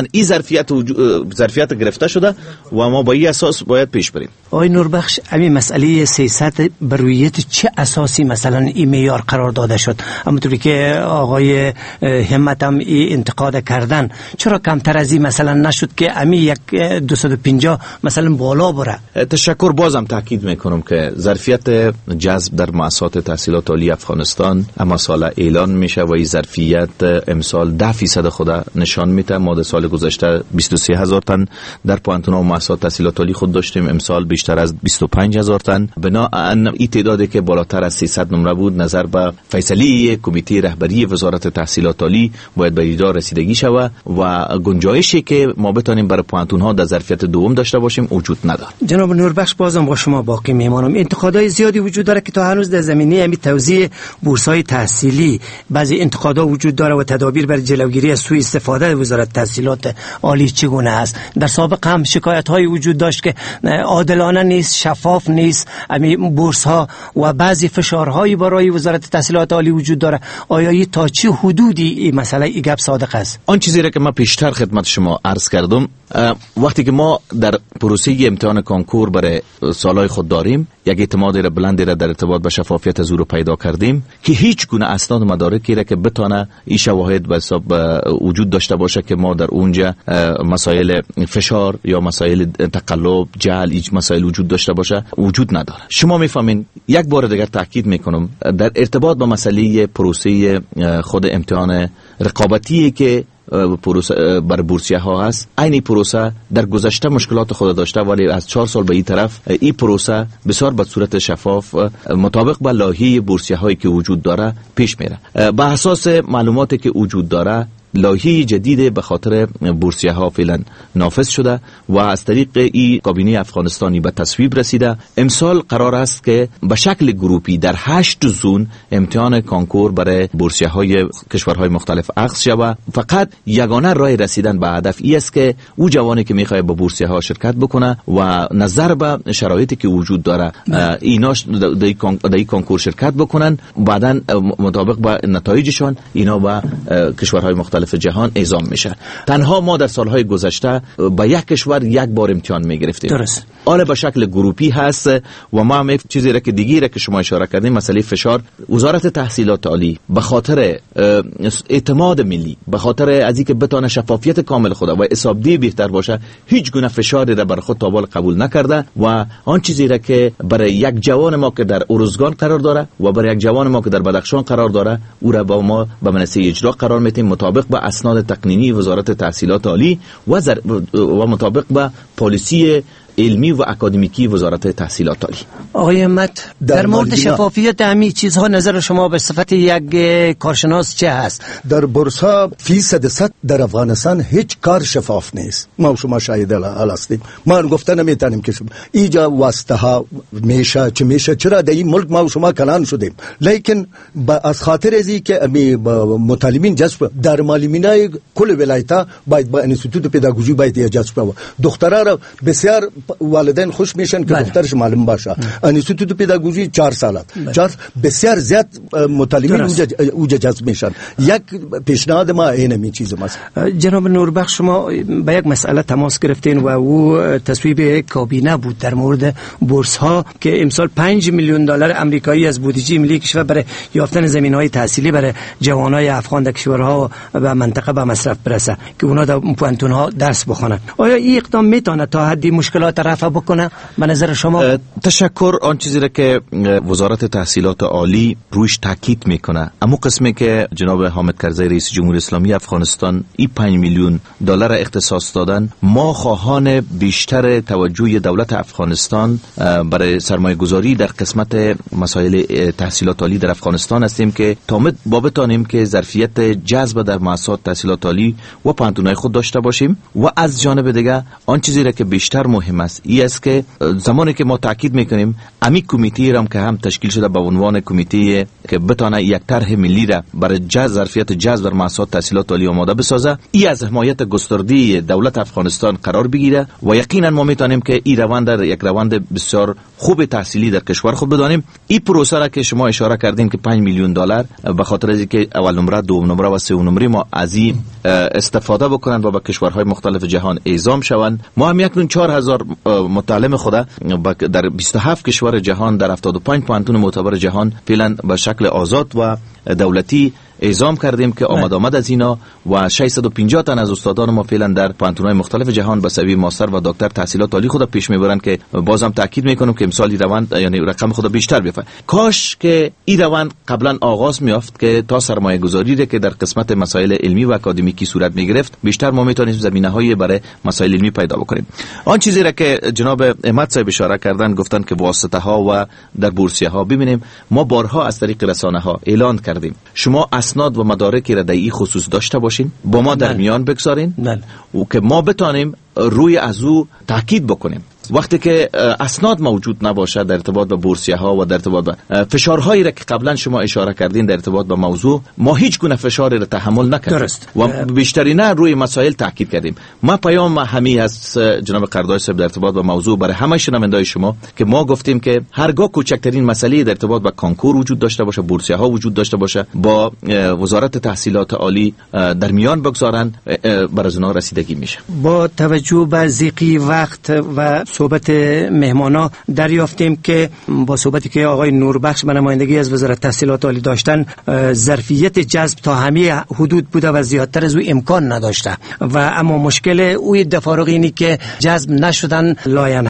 این ظرفیت ظرفیت گرفته شده و ما با این اساس باید پیش بریم.
آقای نوربخش، همین مسئله سیاست بر رویت چه اساسی مثلا این معیار قرار داده شد؟ همونطوری که آقای همت هم این انتقاد کردن، چرا کمتر از این مثلا نشد که امی یک دویست و پنجاه مثلا بالا بره؟
تشکر. بازم تاکید میکنم که ظرفیت جذب در مؤسسات تحصیلات عالی افغانستان اما سال اعلان میشه و این ظرفیت امسال ده فیصد خود نشان میده. ما در سال گذشته بیست و سه هزار تن در پوانتون‌ها و مؤسسات تحصیلات عالی خود داشتیم، امسال بیشتر از بیست و پنج هزار تن. بنابراین این تعدادی که بالاتر از سیصد نمره بود نظر به فیصله کمیته رهبری وزارت تحصیلات عالی باید به ایجاد رسیدگی شود و گنجایشی که ما بتونیم برای پوانتون‌ها در ظرفیت دوم داشته باشیم وجود نداره.
جناب نوربخش، بازم با شما باقی میمانم. انتقادهای زیادی وجود داره که تا هنوز در زمینه همین توزیع بورس‌های تحصیلی بعضی انتقادها وجود داره و تدابیر برای جلوگیری از سوء استفاده وزارت تحصیلات عالی چگونه است. در سابق هم شکایت‌های وجود داشت که عادلانه نیست، شفاف نیست همین بورس‌ها و بعضی فشارهایی برای وزارت تحصیلات عالی وجود داره. آیا تا چه حدودی این مسئله این گپ صادق است؟
آن چیزی را که من پیشتر خدمت شما عرض کردم، وقتی که ما در پروسه امتحان کنکور برای سالهای خود داریم، یک اعتماد را بلندی را در ارتباط به شفافیت از او رو پیدا کردیم که هیچ گونه اسناد و مدارکی را که بتونه این شواهد به حساب وجود داشته باشه که ما در اونجا مسائل فشار یا مسائل تقلب، جعل، هیچ مسائل وجود داشته باشه وجود نداره. شما میفهمین. یک بار دیگر تاکید میکنم در ارتباط با مسئله پروسه خود امتحان رقابتی که پروسه بر بورسیه ها هست، این پروسه در گذشته مشکلات خود داشته ولی از چهار سال به این طرف این پروسه بسیار به صورت شفاف مطابق با لایحه بورسیه هایی که وجود داره پیش میره. به اساس معلوماتی که وجود داره لایحه جدید به خاطر بورسیه ها فعلا نافذ شده و از طریق این کابینه افغانستانی به تصویب رسیده. امسال قرار است که به شکل گروپی در هشت زون امتحان کنکور برای بورسیه های کشورهای مختلف عقد شود. فقط یگانه راه رسیدن به هدف ای است که او جوانی که میخواد به بورسیه ها شرکت بکنه و نظر به شرایطی که وجود داره ایناش در این کنکور شرکت بکنن، بعداً مطابق با نتایجشان اینا به کشورهای مختلف جهان اعزام میشه. تنها ما در سالهای گذشته با یک کشور یک بار امتحان میگرفتیم.
درست.
حالا به شکل گروپی هست و ما هم یک چیزی را که دیگه را که شما اشاره کردیم، مسئله فشار. وزارت تحصیلات عالی به خاطر اعتماد ملی، به خاطر از اینکه بتونه شفافیت کامل خود و حسابدهی بهتر باشه، هیچ گونه فشاری را بر خود تا حالا قبول نکرده و آن چیزی را که برای یک جوان ما که در ارزگان قرار داره و برای یک جوان ما که در بدخشان قرار داره، او را با ما به منصه اجرا قرار میدیم مطابق با اسناد تقنینی وزارت تحصیلات عالی و, زر... و مطابق با پالیسی علمی و اکادمیکی وزارت تحصیلات عالی.
آقای همت، در, در مورد شفافیت همین چیزها نظر شما به صفت یک کارشناس چه هست؟
در بورسا فیصد صد در افغانستان هیچ کار شفاف نیست. ما شما شاهد حال هستیم. ما گفتن نمیتونیم که اینجا واسطه ها میشه چه میشه، چرا در این ملک ما شما کلان شدیم، لیکن از خاطر ازی که مطالبین جذب در معلمینای کل ولایت‌ها باید با انستیتوت پداگوژی باید جذب و دخترها را بسیار والدین خوش میشن که دخترش معلم باشه. انستیتوت پداگوژی چهار سال چهار بسیار زیاد مطالبین اوجا جذب میشن. یک پیشنهاد ما اینه می چیز ماست.
جناب نوربخش، شما به یک مسئله تماس گرفتین و او تصویب کابینه بود در مورد بورس ها که امسال پنج میلیون دلار آمریکایی از بودجه ملی کشور برای یافتن زمینهای تحصیلی برای جوانای افغان در کشورها و منطقه به مصرف برسه که اونا در پوانتون ها درس بخونن. آیا این اقدام میتونه تا حدی مشکلات رفع بکنه به نظر شما؟
تشکر. آن چیزی را که وزارت تحصیلات عالی رویش تاکید میکنه، اما قسمی که جناب حامد کرزی رئیس جمهوری اسلامی افغانستان این پنج میلیون دلار اختصاص دادن، ما خواهان بیشتر توجه دولت افغانستان برای سرمایه گذاری در قسمت مسائل تحصیلات عالی در افغانستان هستیم که تا ما بتانیم که ظرفیت جذب در مؤسسات تحصیلات عالی و پوانتون‌های خود داشته باشیم و از جانب دیگه آن چیزی را که بیشتر مهم است این است که زمانی که ما تاکید میکنیم امی کمیته را که هم تشکیل شده به عنوان کمیته که بتونه یک طرح ملی را برای جذب ظرفیت جذب در مؤسسات تحصیلات عالی آماده بسازه، این از حمایت گسترده دولت افغانستان قرار بگیره و یقینا ما میتونیم که این روند در یک روند بسیار خوب تحصیلی در کشور خود بدانیم. این پروسه را که شما اشاره کردین که پنج میلیون دلار به خاطر از اینکه اول نمره، دوم نمره و سوم نمره ما از این استفاده بکنند و به کشورهای مختلف جهان اعزام شوند. ما هم یکنون چهار هزار متعلم خود در بیست و هفت کشور جهان در هفتاد و پنج پانتون معتبر جهان فعلا به شکل آزاد و دولتی اعزام کردیم که آمد آمد از اینا و ششصد و پنجاه تن از استادان ما فعلا در پانتون‌های مختلف جهان به سوی ماستر و دکتر تحصیلات عالی خود پیش میبرند که بازم تاکید میکنم که امسال روند یعنی رقم خود بیشتر بیفته. کاش که این روند قبلا آغاز میافت که تا سرمایه گذاری را که در قسمت مسائل علمی و اکادمیکی صورت میگرفت بیشتر ما میتونیم زمینه‌های برای مسائل علمی پیدا بکنیم. آن چیزی را که جناب احمد صاحب اشاره کردن گفتن که واسطه ها و در بورسیه ها، ببینیم ما بارها از طریق رسانه ها اعلان کردیم شما اسناد و مدارکی را در این خصوص داشته باشین، با ما در میان بگذارین و که ما بتانیم روی از او تاکید بکنیم. وقتی که اسناد موجود نباشه در ارتباط به بورسیه ها و در ارتباط به فشارهایی را که قبلا شما اشاره کردین در ارتباط به موضوع، ما هیچ گونه فشاری را تحمل نکردیم درست. و بیشترین روی مسائل تاکید کردیم. ما پیام همی از جناب قرداش صاحب در ارتباط به موضوع برای همه شنوندگان شما که ما گفتیم که هرگاه کوچکترین مسئله در ارتباط به کانکور وجود داشته باشه، بورسیه ها وجود داشته باشه، با وزارت تحصیلات عالی در میان بگذارن بر از اونها رسیدگی میشه.
با توجه به ضیقی وقت و صحبت مهمانا دریافتیم که با صحبتی که آقای نوربخش به نمایندگی از وزارت تحصیلات عالی داشتن، ظرفیت جذب تا همه حدود بوده و زیادتر از او امکان نداشته و اما مشکل اوی دفارق اینی که جذب نشدن لاین